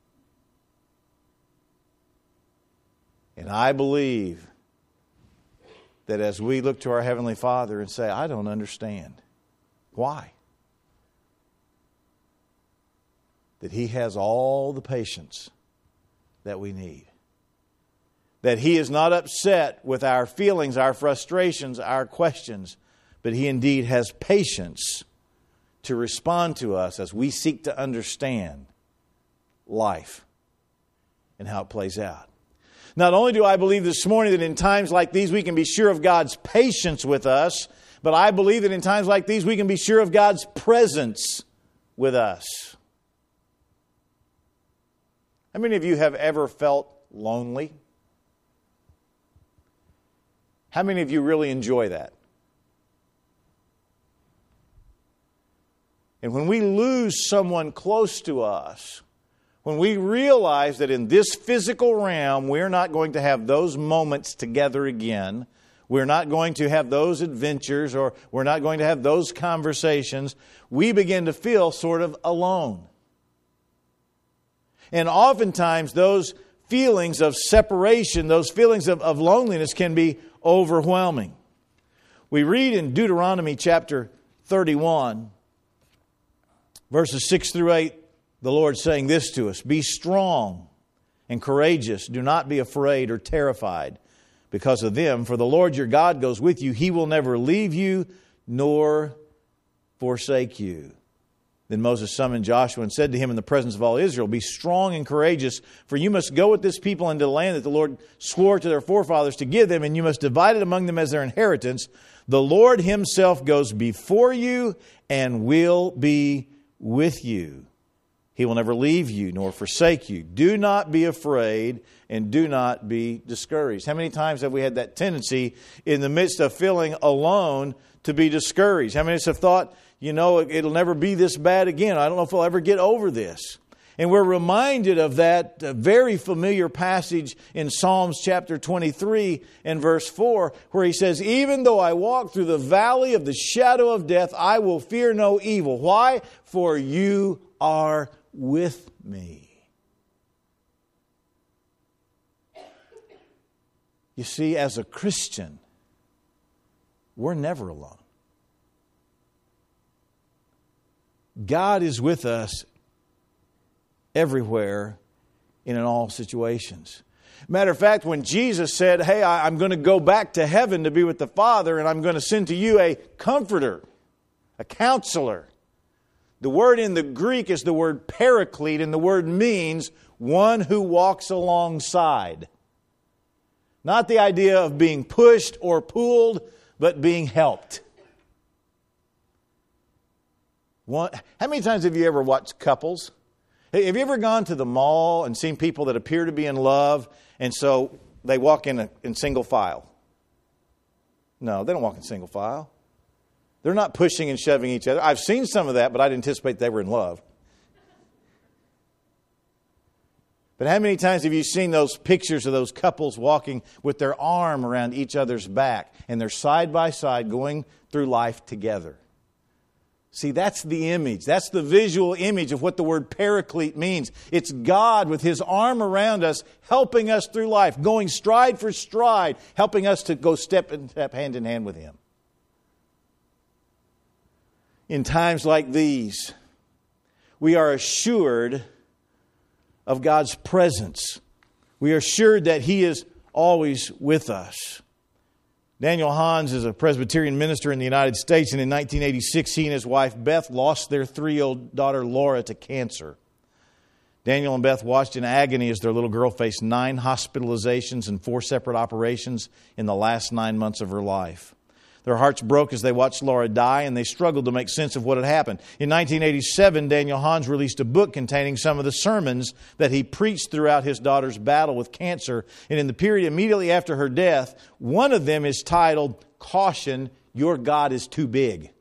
And I believe that as we look to our Heavenly Father and say, I don't understand. Why? That He has all the patience that we need. That He is not upset with our feelings, our frustrations, our questions, but He indeed has patience to respond to us as we seek to understand life and how it plays out. Not only do I believe this morning that in times like these we can be sure of God's patience with us, but I believe that in times like these we can be sure of God's presence with us. How many of you have ever felt lonely? How many of you really enjoy that? And when we lose someone close to us, when we realize that in this physical realm we're not going to have those moments together again, we're not going to have those adventures, or we're not going to have those conversations, we begin to feel sort of alone. And oftentimes those feelings of separation, those feelings of loneliness can be overwhelming. We read in Deuteronomy chapter 31, verses 6 through 8, the Lord saying this to us, be strong and courageous. Do not be afraid or terrified because of them. For the Lord your God goes with you. He will never leave you nor forsake you. Then Moses summoned Joshua and said to him in the presence of all Israel, be strong and courageous, for you must go with this people into the land that the Lord swore to their forefathers to give them, and you must divide it among them as their inheritance. The Lord himself goes before you and will be with you. He will never leave you nor forsake you. Do not be afraid and do not be discouraged. How many times have we had that tendency in the midst of feeling alone to be discouraged? How many of us have thought, it'll never be this bad again. I don't know if I'll ever get over this. And we're reminded of that very familiar passage in Psalms chapter 23 and verse 4, where he says, even though I walk through the valley of the shadow of death, I will fear no evil. Why? For you are with me. You see, as a Christian, we're never alone. God is with us everywhere and in all situations. Matter of fact, when Jesus said, hey, I'm going to go back to heaven to be with the Father, and I'm going to send to you a comforter, a counselor. The word in the Greek is the word paraclete, and the word means one who walks alongside. Not the idea of being pushed or pulled, but being helped. How many times have you ever watched couples? Have you ever gone to the mall and seen people that appear to be in love, and so they walk in single file? No, they don't walk in single file. They're not pushing and shoving each other. I've seen some of that, but I'd anticipate they were in love. But how many times have you seen those pictures of those couples walking with their arm around each other's back, and they're side by side going through life together? See, that's the image. That's the visual image of what the word paraclete means. It's God with His arm around us, helping us through life, going stride for stride, helping us to go step hand in hand with Him. In times like these, we are assured of God's presence. We are assured that He is always with us. Daniel Hans is a Presbyterian minister in the United States, and in 1986 he and his wife Beth lost their 3-year-old daughter Laura to cancer. Daniel and Beth watched in agony as their little girl faced 9 hospitalizations and 4 separate operations in the last 9 months of her life. Their hearts broke as they watched Laura die, and they struggled to make sense of what had happened. In 1987, Daniel Hans released a book containing some of the sermons that he preached throughout his daughter's battle with cancer. And in the period immediately after her death, one of them is titled, Caution, Your God is Too Big.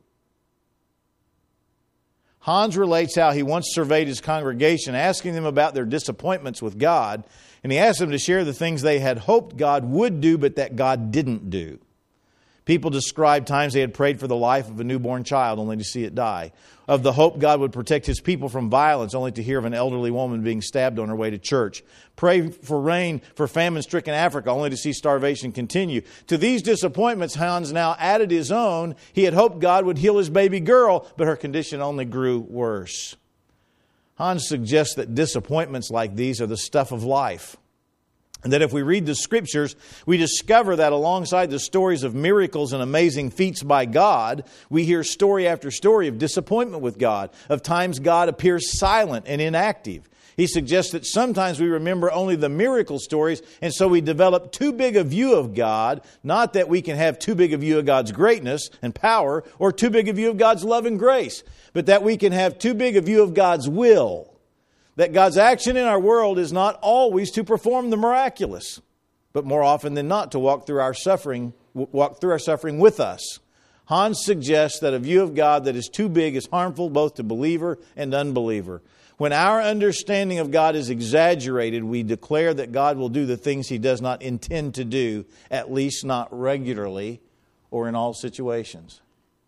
Hans relates how he once surveyed his congregation, asking them about their disappointments with God, and he asked them to share the things they had hoped God would do, but that God didn't do. People described times they had prayed for the life of a newborn child only to see it die. Of the hope God would protect His people from violence only to hear of an elderly woman being stabbed on her way to church. Pray for rain for famine-stricken Africa only to see starvation continue. To these disappointments, Hans now added his own. He had hoped God would heal his baby girl, but her condition only grew worse. Hans suggests that disappointments like these are the stuff of life. And that if we read the Scriptures, we discover that alongside the stories of miracles and amazing feats by God, we hear story after story of disappointment with God, of times God appears silent and inactive. He suggests that sometimes we remember only the miracle stories, and so we develop too big a view of God, not that we can have too big a view of God's greatness and power, or too big a view of God's love and grace, but that we can have too big a view of God's will. That God's action in our world is not always to perform the miraculous, but more often than not to walk through our suffering with us. Hans suggests that a view of God that is too big is harmful both to believer and unbeliever. When our understanding of God is exaggerated, we declare that God will do the things He does not intend to do, at least not regularly or in all situations.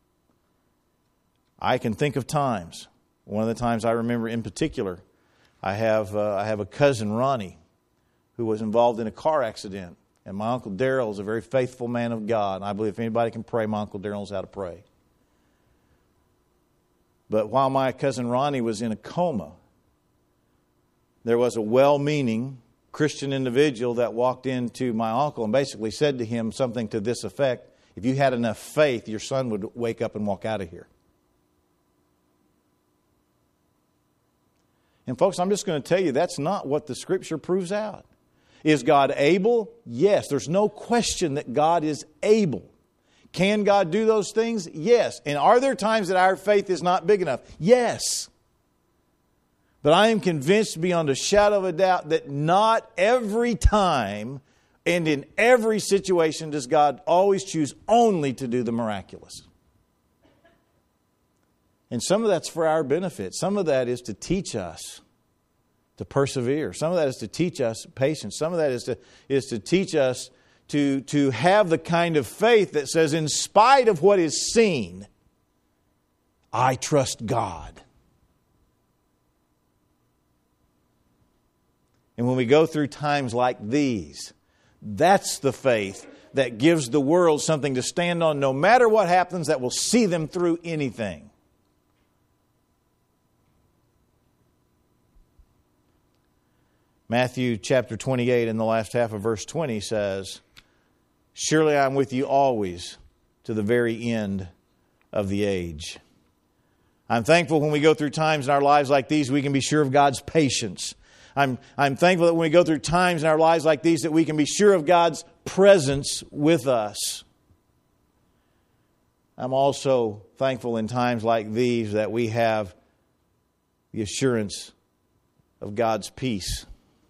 I can think of times. One of the times I remember in particular, I have a cousin, Ronnie, who was involved in a car accident. And my Uncle Darrell is a very faithful man of God. And I believe if anybody can pray, my Uncle Darrell knows how to pray. But while my cousin Ronnie was in a coma, there was a well-meaning Christian individual that walked into my uncle and basically said to him something to this effect: if you had enough faith, your son would wake up and walk out of here. And folks, I'm just going to tell you, that's not what the Scripture proves out. Is God able? Yes. There's no question that God is able. Can God do those things? Yes. And are there times that our faith is not big enough? Yes. But I am convinced beyond a shadow of a doubt that not every time and in every situation does God always choose only to do the miraculous. And some of that's for our benefit. Some of that is to teach us to persevere. Some of that is to teach us patience. Some of that is to teach us to have the kind of faith that says, in spite of what is seen, I trust God. And when we go through times like these, that's the faith that gives the world something to stand on no matter what happens, that will see them through anything. Matthew chapter 28 in the last half of verse 20 says, surely I am with you always to the very end of the age. I'm thankful when we go through times in our lives like these, we can be sure of God's patience. I'm thankful that when we go through times in our lives like these, that we can be sure of God's presence with us. I'm also thankful in times like these that we have the assurance of God's peace.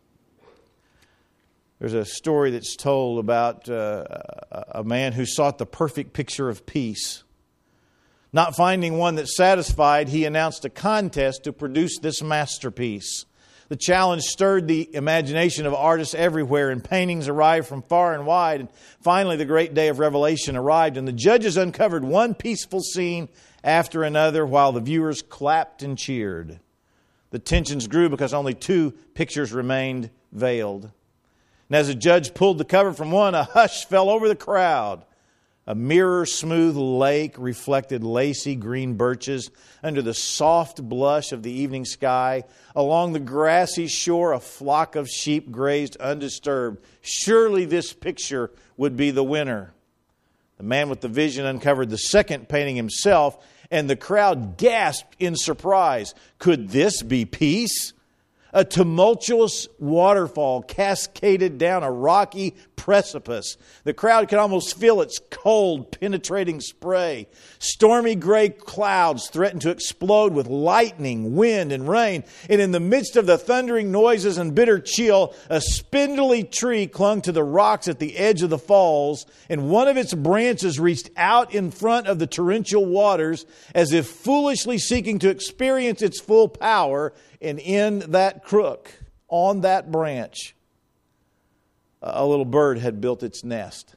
There's a story that's told about a man who sought the perfect picture of peace. Not finding one that satisfied, he announced a contest to produce this masterpiece. The challenge stirred the imagination of artists everywhere, and paintings arrived from far and wide. And finally, the great day of revelation arrived, and the judges uncovered one peaceful scene after another while the viewers clapped and cheered. The tensions grew because only 2 pictures remained veiled. And as the judge pulled the cover from one, a hush fell over the crowd. A mirror-smooth lake reflected lacy green birches under the soft blush of the evening sky. Along the grassy shore, a flock of sheep grazed undisturbed. Surely this picture would be the winner. The man with the vision uncovered the second painting himself, and the crowd gasped in surprise. Could this be peace? A tumultuous waterfall cascaded down a rocky precipice. The crowd could almost feel its cold, penetrating spray. Stormy gray clouds threatened to explode with lightning, wind, and rain. And in the midst of the thundering noises and bitter chill, a spindly tree clung to the rocks at the edge of the falls, and one of its branches reached out in front of the torrential waters as if foolishly seeking to experience its full power. And in that crook, on that branch, a little bird had built its nest.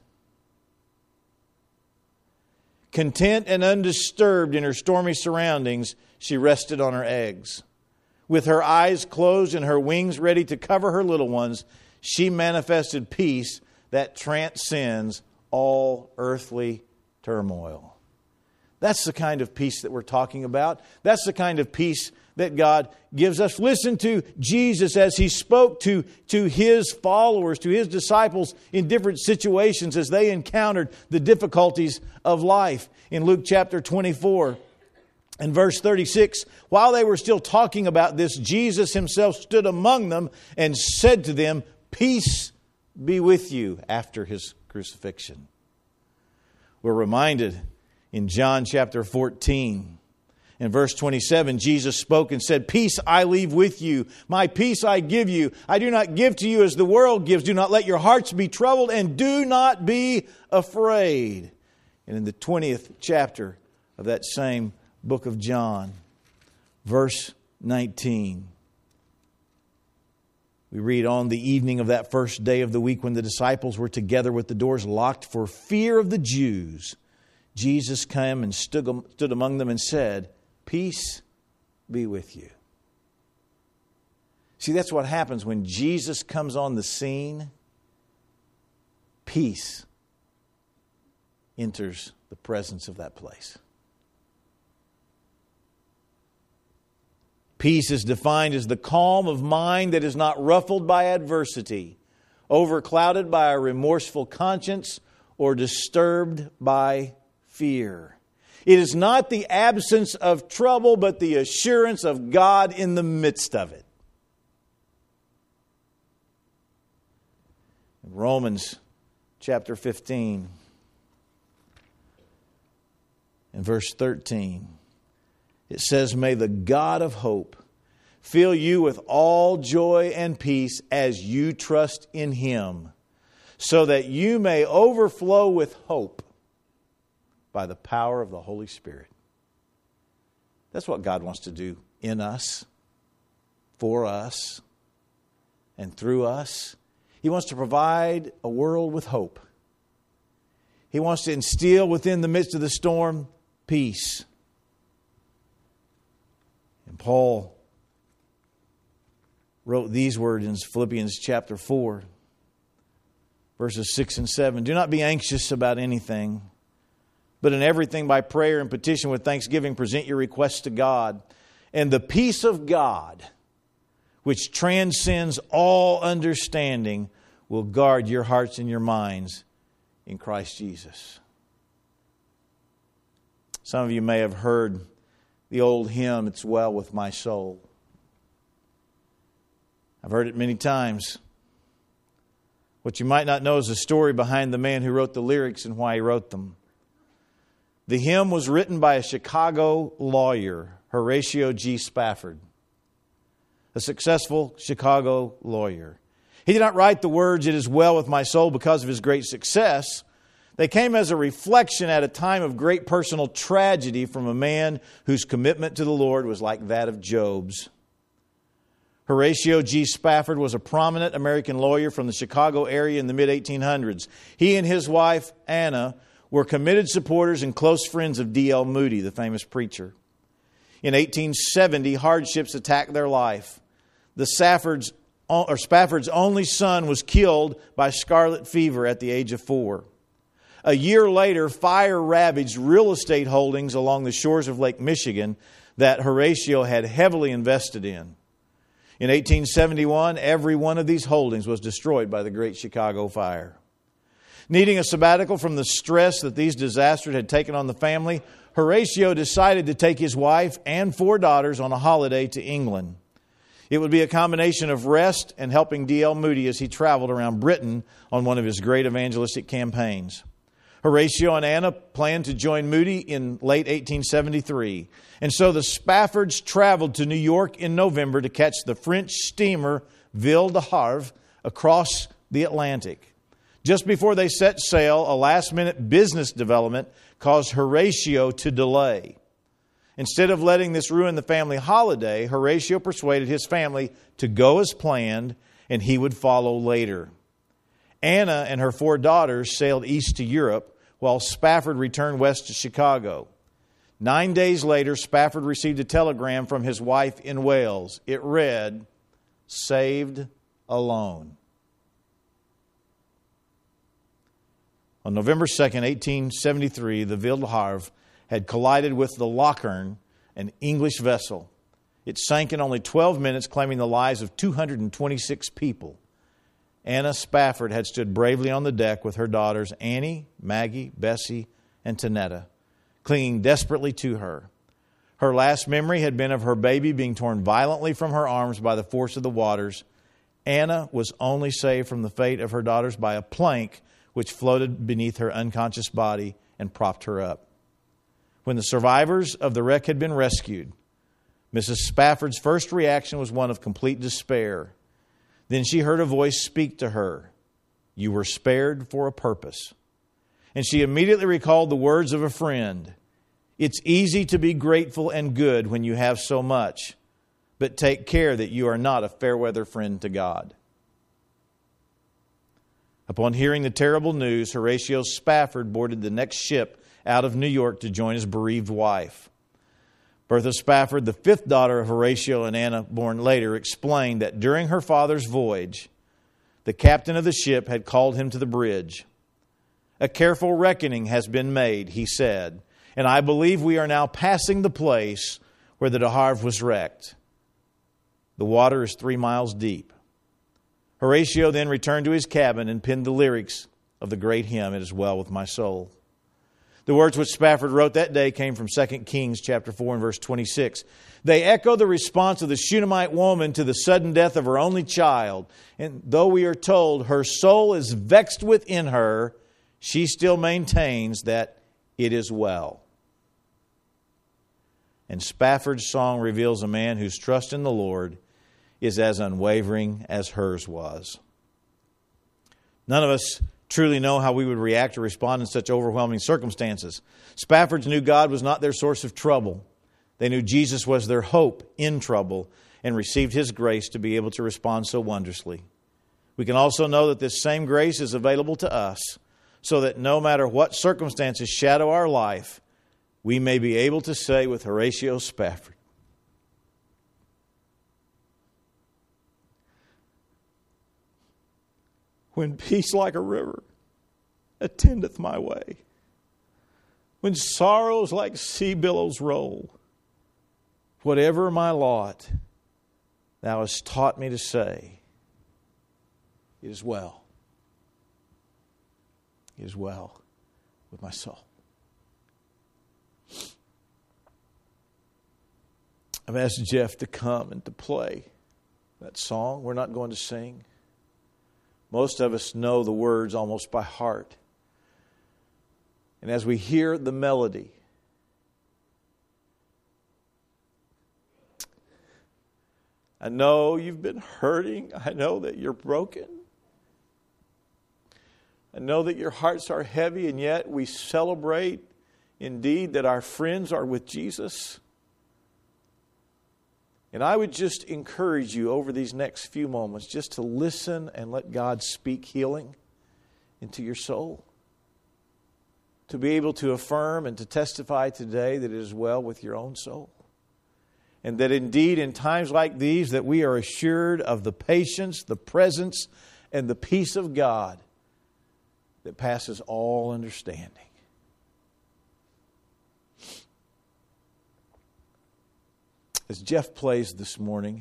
Content and undisturbed in her stormy surroundings, she rested on her eggs. With her eyes closed and her wings ready to cover her little ones, she manifested peace that transcends all earthly turmoil. That's the kind of peace that we're talking about. That's the kind of peace that God gives us. Listen to Jesus as He spoke to His followers, to His disciples in different situations as they encountered the difficulties of life. In Luke chapter 24 and verse 36, while they were still talking about this, Jesus Himself stood among them and said to them, "Peace be with you," after His crucifixion. We're reminded in John chapter 14, in verse 27, Jesus spoke and said, "Peace I leave with you. My peace I give you. I do not give to you as the world gives. Do not let your hearts be troubled, and do not be afraid." And in the 20th chapter of that same book of John, verse 19, we read, "On the evening of that first day of the week when the disciples were together with the doors locked for fear of the Jews, Jesus came and stood among them and said, 'Peace be with you.'" See, that's what happens when Jesus comes on the scene. Peace enters the presence of that place. Peace is defined as the calm of mind that is not ruffled by adversity, overclouded by a remorseful conscience, or disturbed by fear. It is not the absence of trouble, but the assurance of God in the midst of it. Romans chapter 15 and verse 13. It says, "May the God of hope fill you with all joy and peace as you trust in Him, so that you may overflow with hope by the power of the Holy Spirit." That's what God wants to do in us, for us, and through us. He wants to provide a world with hope. He wants to instill within the midst of the storm peace. And Paul wrote these words in Philippians chapter 4, verses 6 and 7. "Do not be anxious about anything, but in everything by prayer and petition with thanksgiving present your requests to God. And the peace of God, which transcends all understanding, will guard your hearts and your minds in Christ Jesus." Some of you may have heard the old hymn, "It's Well With My Soul." I've heard it many times. What you might not know is the story behind the man who wrote the lyrics and why he wrote them. The hymn was written by a Chicago lawyer, Horatio G. Spafford, a successful Chicago lawyer. He did not write the words, "It is well with my soul," because of his great success. They came as a reflection at a time of great personal tragedy from a man whose commitment to the Lord was like that of Job's. Horatio G. Spafford was a prominent American lawyer from the Chicago area in the mid-1800s. He and his wife, Anna, were committed supporters and close friends of D.L. Moody, the famous preacher. In 1870, hardships attacked their life. Spafford's only son was killed by scarlet fever at the age of 4. A year later, fire ravaged real estate holdings along the shores of Lake Michigan that Horatio had heavily invested in. In 1871, every one of these holdings was destroyed by the Great Chicago Fire. Needing a sabbatical from the stress that these disasters had taken on the family, Horatio decided to take his wife and 4 daughters on a holiday to England. It would be a combination of rest and helping D.L. Moody as he traveled around Britain on one of his great evangelistic campaigns. Horatio and Anna planned to join Moody in late 1873. And so the Spaffords traveled to New York in November to catch the French steamer Ville de Havre across the Atlantic. Just before they set sail, a last-minute business development caused Horatio to delay. Instead of letting this ruin the family holiday, Horatio persuaded his family to go as planned, and he would follow later. Anna and her 4 daughters sailed east to Europe, while Spafford returned west to Chicago. 9 days later, Spafford received a telegram from his wife in Wales. It read, "Saved alone." On November 2nd, 1873, the Ville de Havre had collided with the Lochern, an English vessel. It sank in only 12 minutes, claiming the lives of 226 people. Anna Spafford had stood bravely on the deck with her daughters Annie, Maggie, Bessie, and Tanetta, clinging desperately to her. Her last memory had been of her baby being torn violently from her arms by the force of the waters. Anna was only saved from the fate of her daughters by a plank which floated beneath her unconscious body and propped her up. When the survivors of the wreck had been rescued, Mrs. Spafford's first reaction was one of complete despair. Then she heard a voice speak to her, "You were spared for a purpose." And she immediately recalled the words of a friend, "It's easy to be grateful and good when you have so much, but take care that you are not a fair-weather friend to God." Upon hearing the terrible news, Horatio Spafford boarded the next ship out of New York to join his bereaved wife. Bertha Spafford, the 5th daughter of Horatio and Anna, born later, explained that during her father's voyage, the captain of the ship had called him to the bridge. "A careful reckoning has been made," he said, "and I believe we are now passing the place where the De Havre was wrecked. The water is 3 miles deep." Horatio then returned to his cabin and penned the lyrics of the great hymn, "It Is Well With My Soul." The words which Spafford wrote that day came from 2 Kings chapter 4 and verse 26. They echo the response of the Shunammite woman to the sudden death of her only child. And though we are told her soul is vexed within her, she still maintains that it is well. And Spafford's song reveals a man whose trust in the Lord is as unwavering as hers was. None of us truly know how we would react or respond in such overwhelming circumstances. Spaffords knew God was not their source of trouble. They knew Jesus was their hope in trouble and received His grace to be able to respond so wondrously. We can also know that this same grace is available to us so that no matter what circumstances shadow our life, we may be able to say with Horatio Spafford, when peace like a river attendeth my way, when sorrows like sea billows roll, whatever my lot, Thou hast taught me to say, it is well. It is well with my soul. I've asked Jeff to come and to play that song. We're not going to sing. Most of us know the words almost by heart. And as we hear the melody, I know you've been hurting. I know that you're broken. I know that your hearts are heavy, and yet we celebrate indeed that our friends are with Jesus. And I would just encourage you over these next few moments just to listen and let God speak healing into your soul. To be able to affirm and to testify today that it is well with your own soul. And that indeed in times like these that we are assured of the patience, the presence, and the peace of God that passes all understanding. As Jeff plays this morning,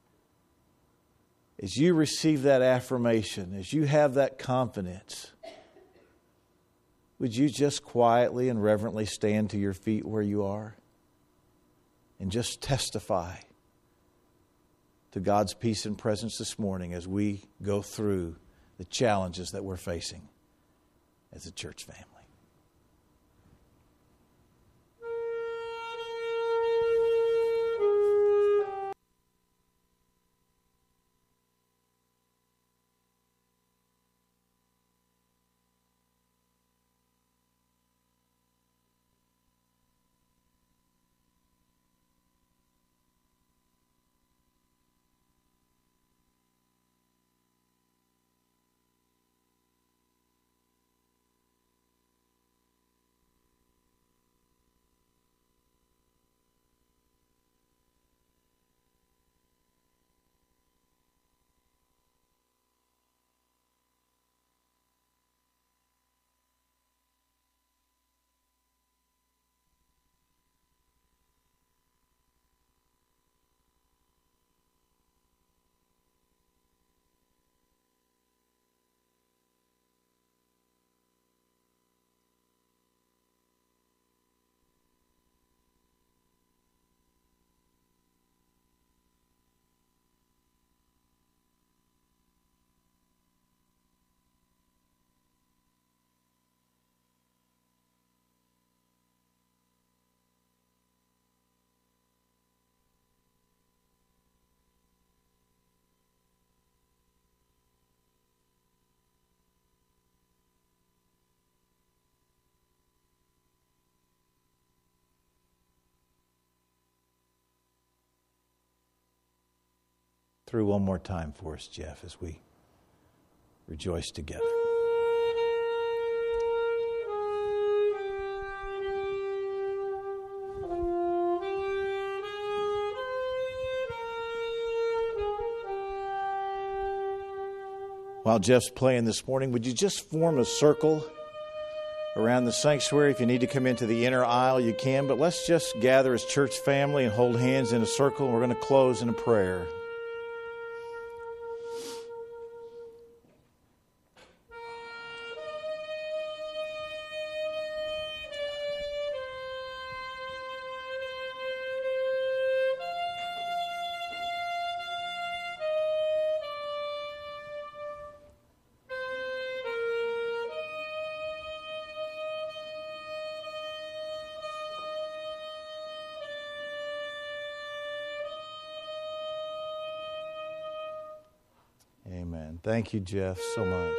as you receive that affirmation, as you have that confidence, would you just quietly and reverently stand to your feet where you are and just testify to God's peace and presence this morning as we go through the challenges that we're facing as a church family. Through one more time for us, Jeff, as we rejoice together. While Jeff's playing this morning, would you just form a circle around the sanctuary? If you need to come into the inner aisle, you can, but let's just gather as church family and hold hands in a circle. We're going to close in a prayer. Amen. Thank you, Jeff, so much.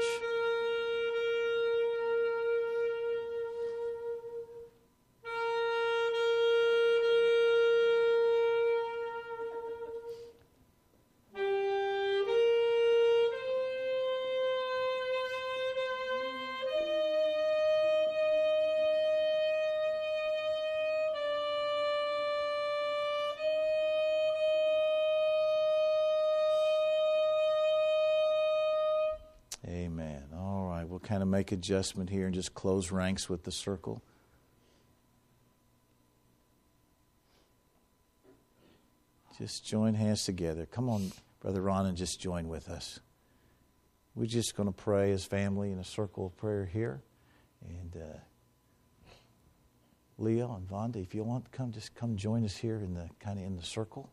Amen. All right, we'll kind of make adjustment here and just close ranks with the circle. Just join hands together. Come on, Brother Ron, and just join with us. We're just going to pray as family in a circle of prayer here. And Leo and Vonda, if you want to come, just come join us here in the circle.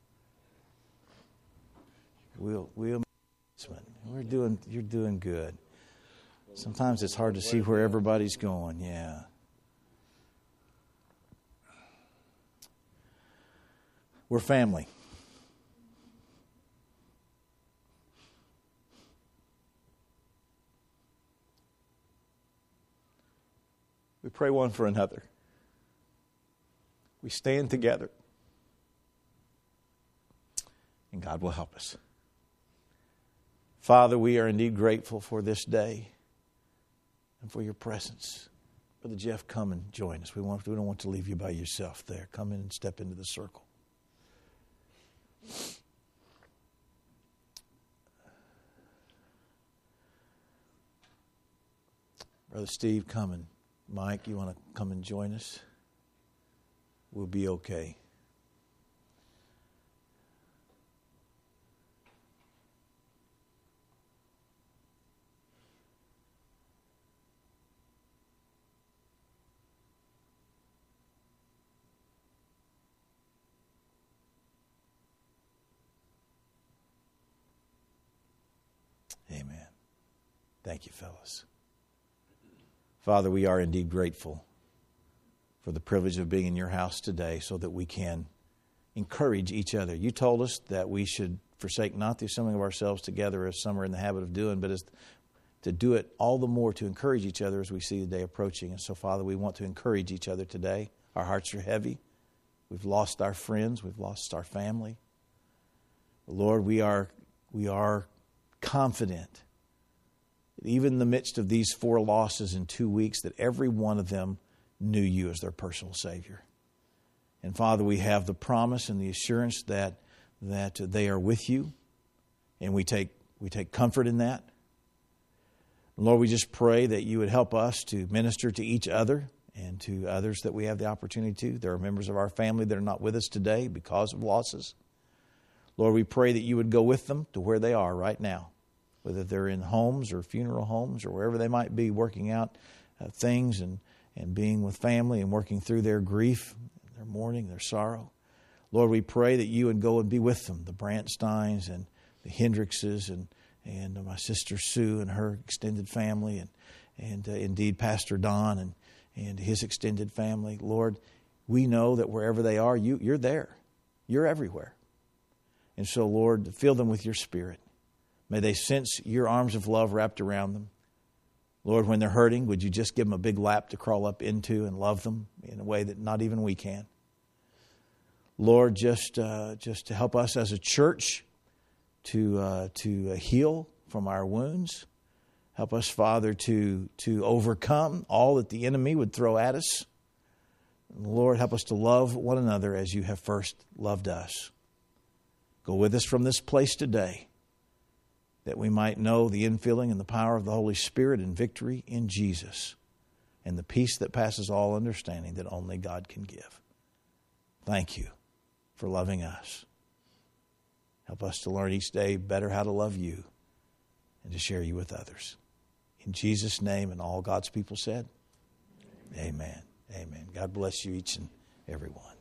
We'll you're doing good. Sometimes it's hard to see where everybody's going. Yeah. We're family. We pray one for another. We stand together. And God will help us. Father, we are indeed grateful for this day and for your presence. Brother Jeff, come and join us. We don't want to leave you by yourself there. Come in and step into the circle. Brother Steve, come, and Mike, you want to come and join us? We'll be okay. Amen. Thank you, fellas. Father, we are indeed grateful for the privilege of being in your house today so that we can encourage each other. You told us that we should forsake not the assembling of ourselves together as some are in the habit of doing, but as to do it all the more to encourage each other as we see the day approaching. And so, Father, we want to encourage each other today. Our hearts are heavy. We've lost our friends. We've lost our family. Lord, we are confident that even in the midst of these 4 losses in 2 weeks, that every one of them knew you as their personal Savior. And Father, we have the promise and the assurance that they are with you, and we take comfort in that. Lord, we just pray that you would help us to minister to each other and to others that we have the opportunity to. There are members of our family that are not with us today because of losses. Lord, we pray that you would go with them to where they are right now, whether they're in homes or funeral homes or wherever they might be, working out things and being with family and working through their grief, their mourning, their sorrow. Lord, we pray that you would go and be with them, the Brandsteins and the Hendrickses and my sister Sue and her extended family and indeed Pastor Don and his extended family. Lord, we know that wherever they are, you're there. You're everywhere. And so, Lord, fill them with your Spirit. May they sense your arms of love wrapped around them. Lord, when they're hurting, would you just give them a big lap to crawl up into and love them in a way that not even we can? Lord, just to help us as a church to heal from our wounds. Help us, Father, to overcome all that the enemy would throw at us. Lord, help us to love one another as you have first loved us. Go with us from this place today, that we might know the infilling and the power of the Holy Spirit and victory in Jesus and the peace that passes all understanding that only God can give. Thank you for loving us. Help us to learn each day better how to love you and to share you with others. In Jesus' name, and all God's people said, amen. Amen. God bless you each and every one.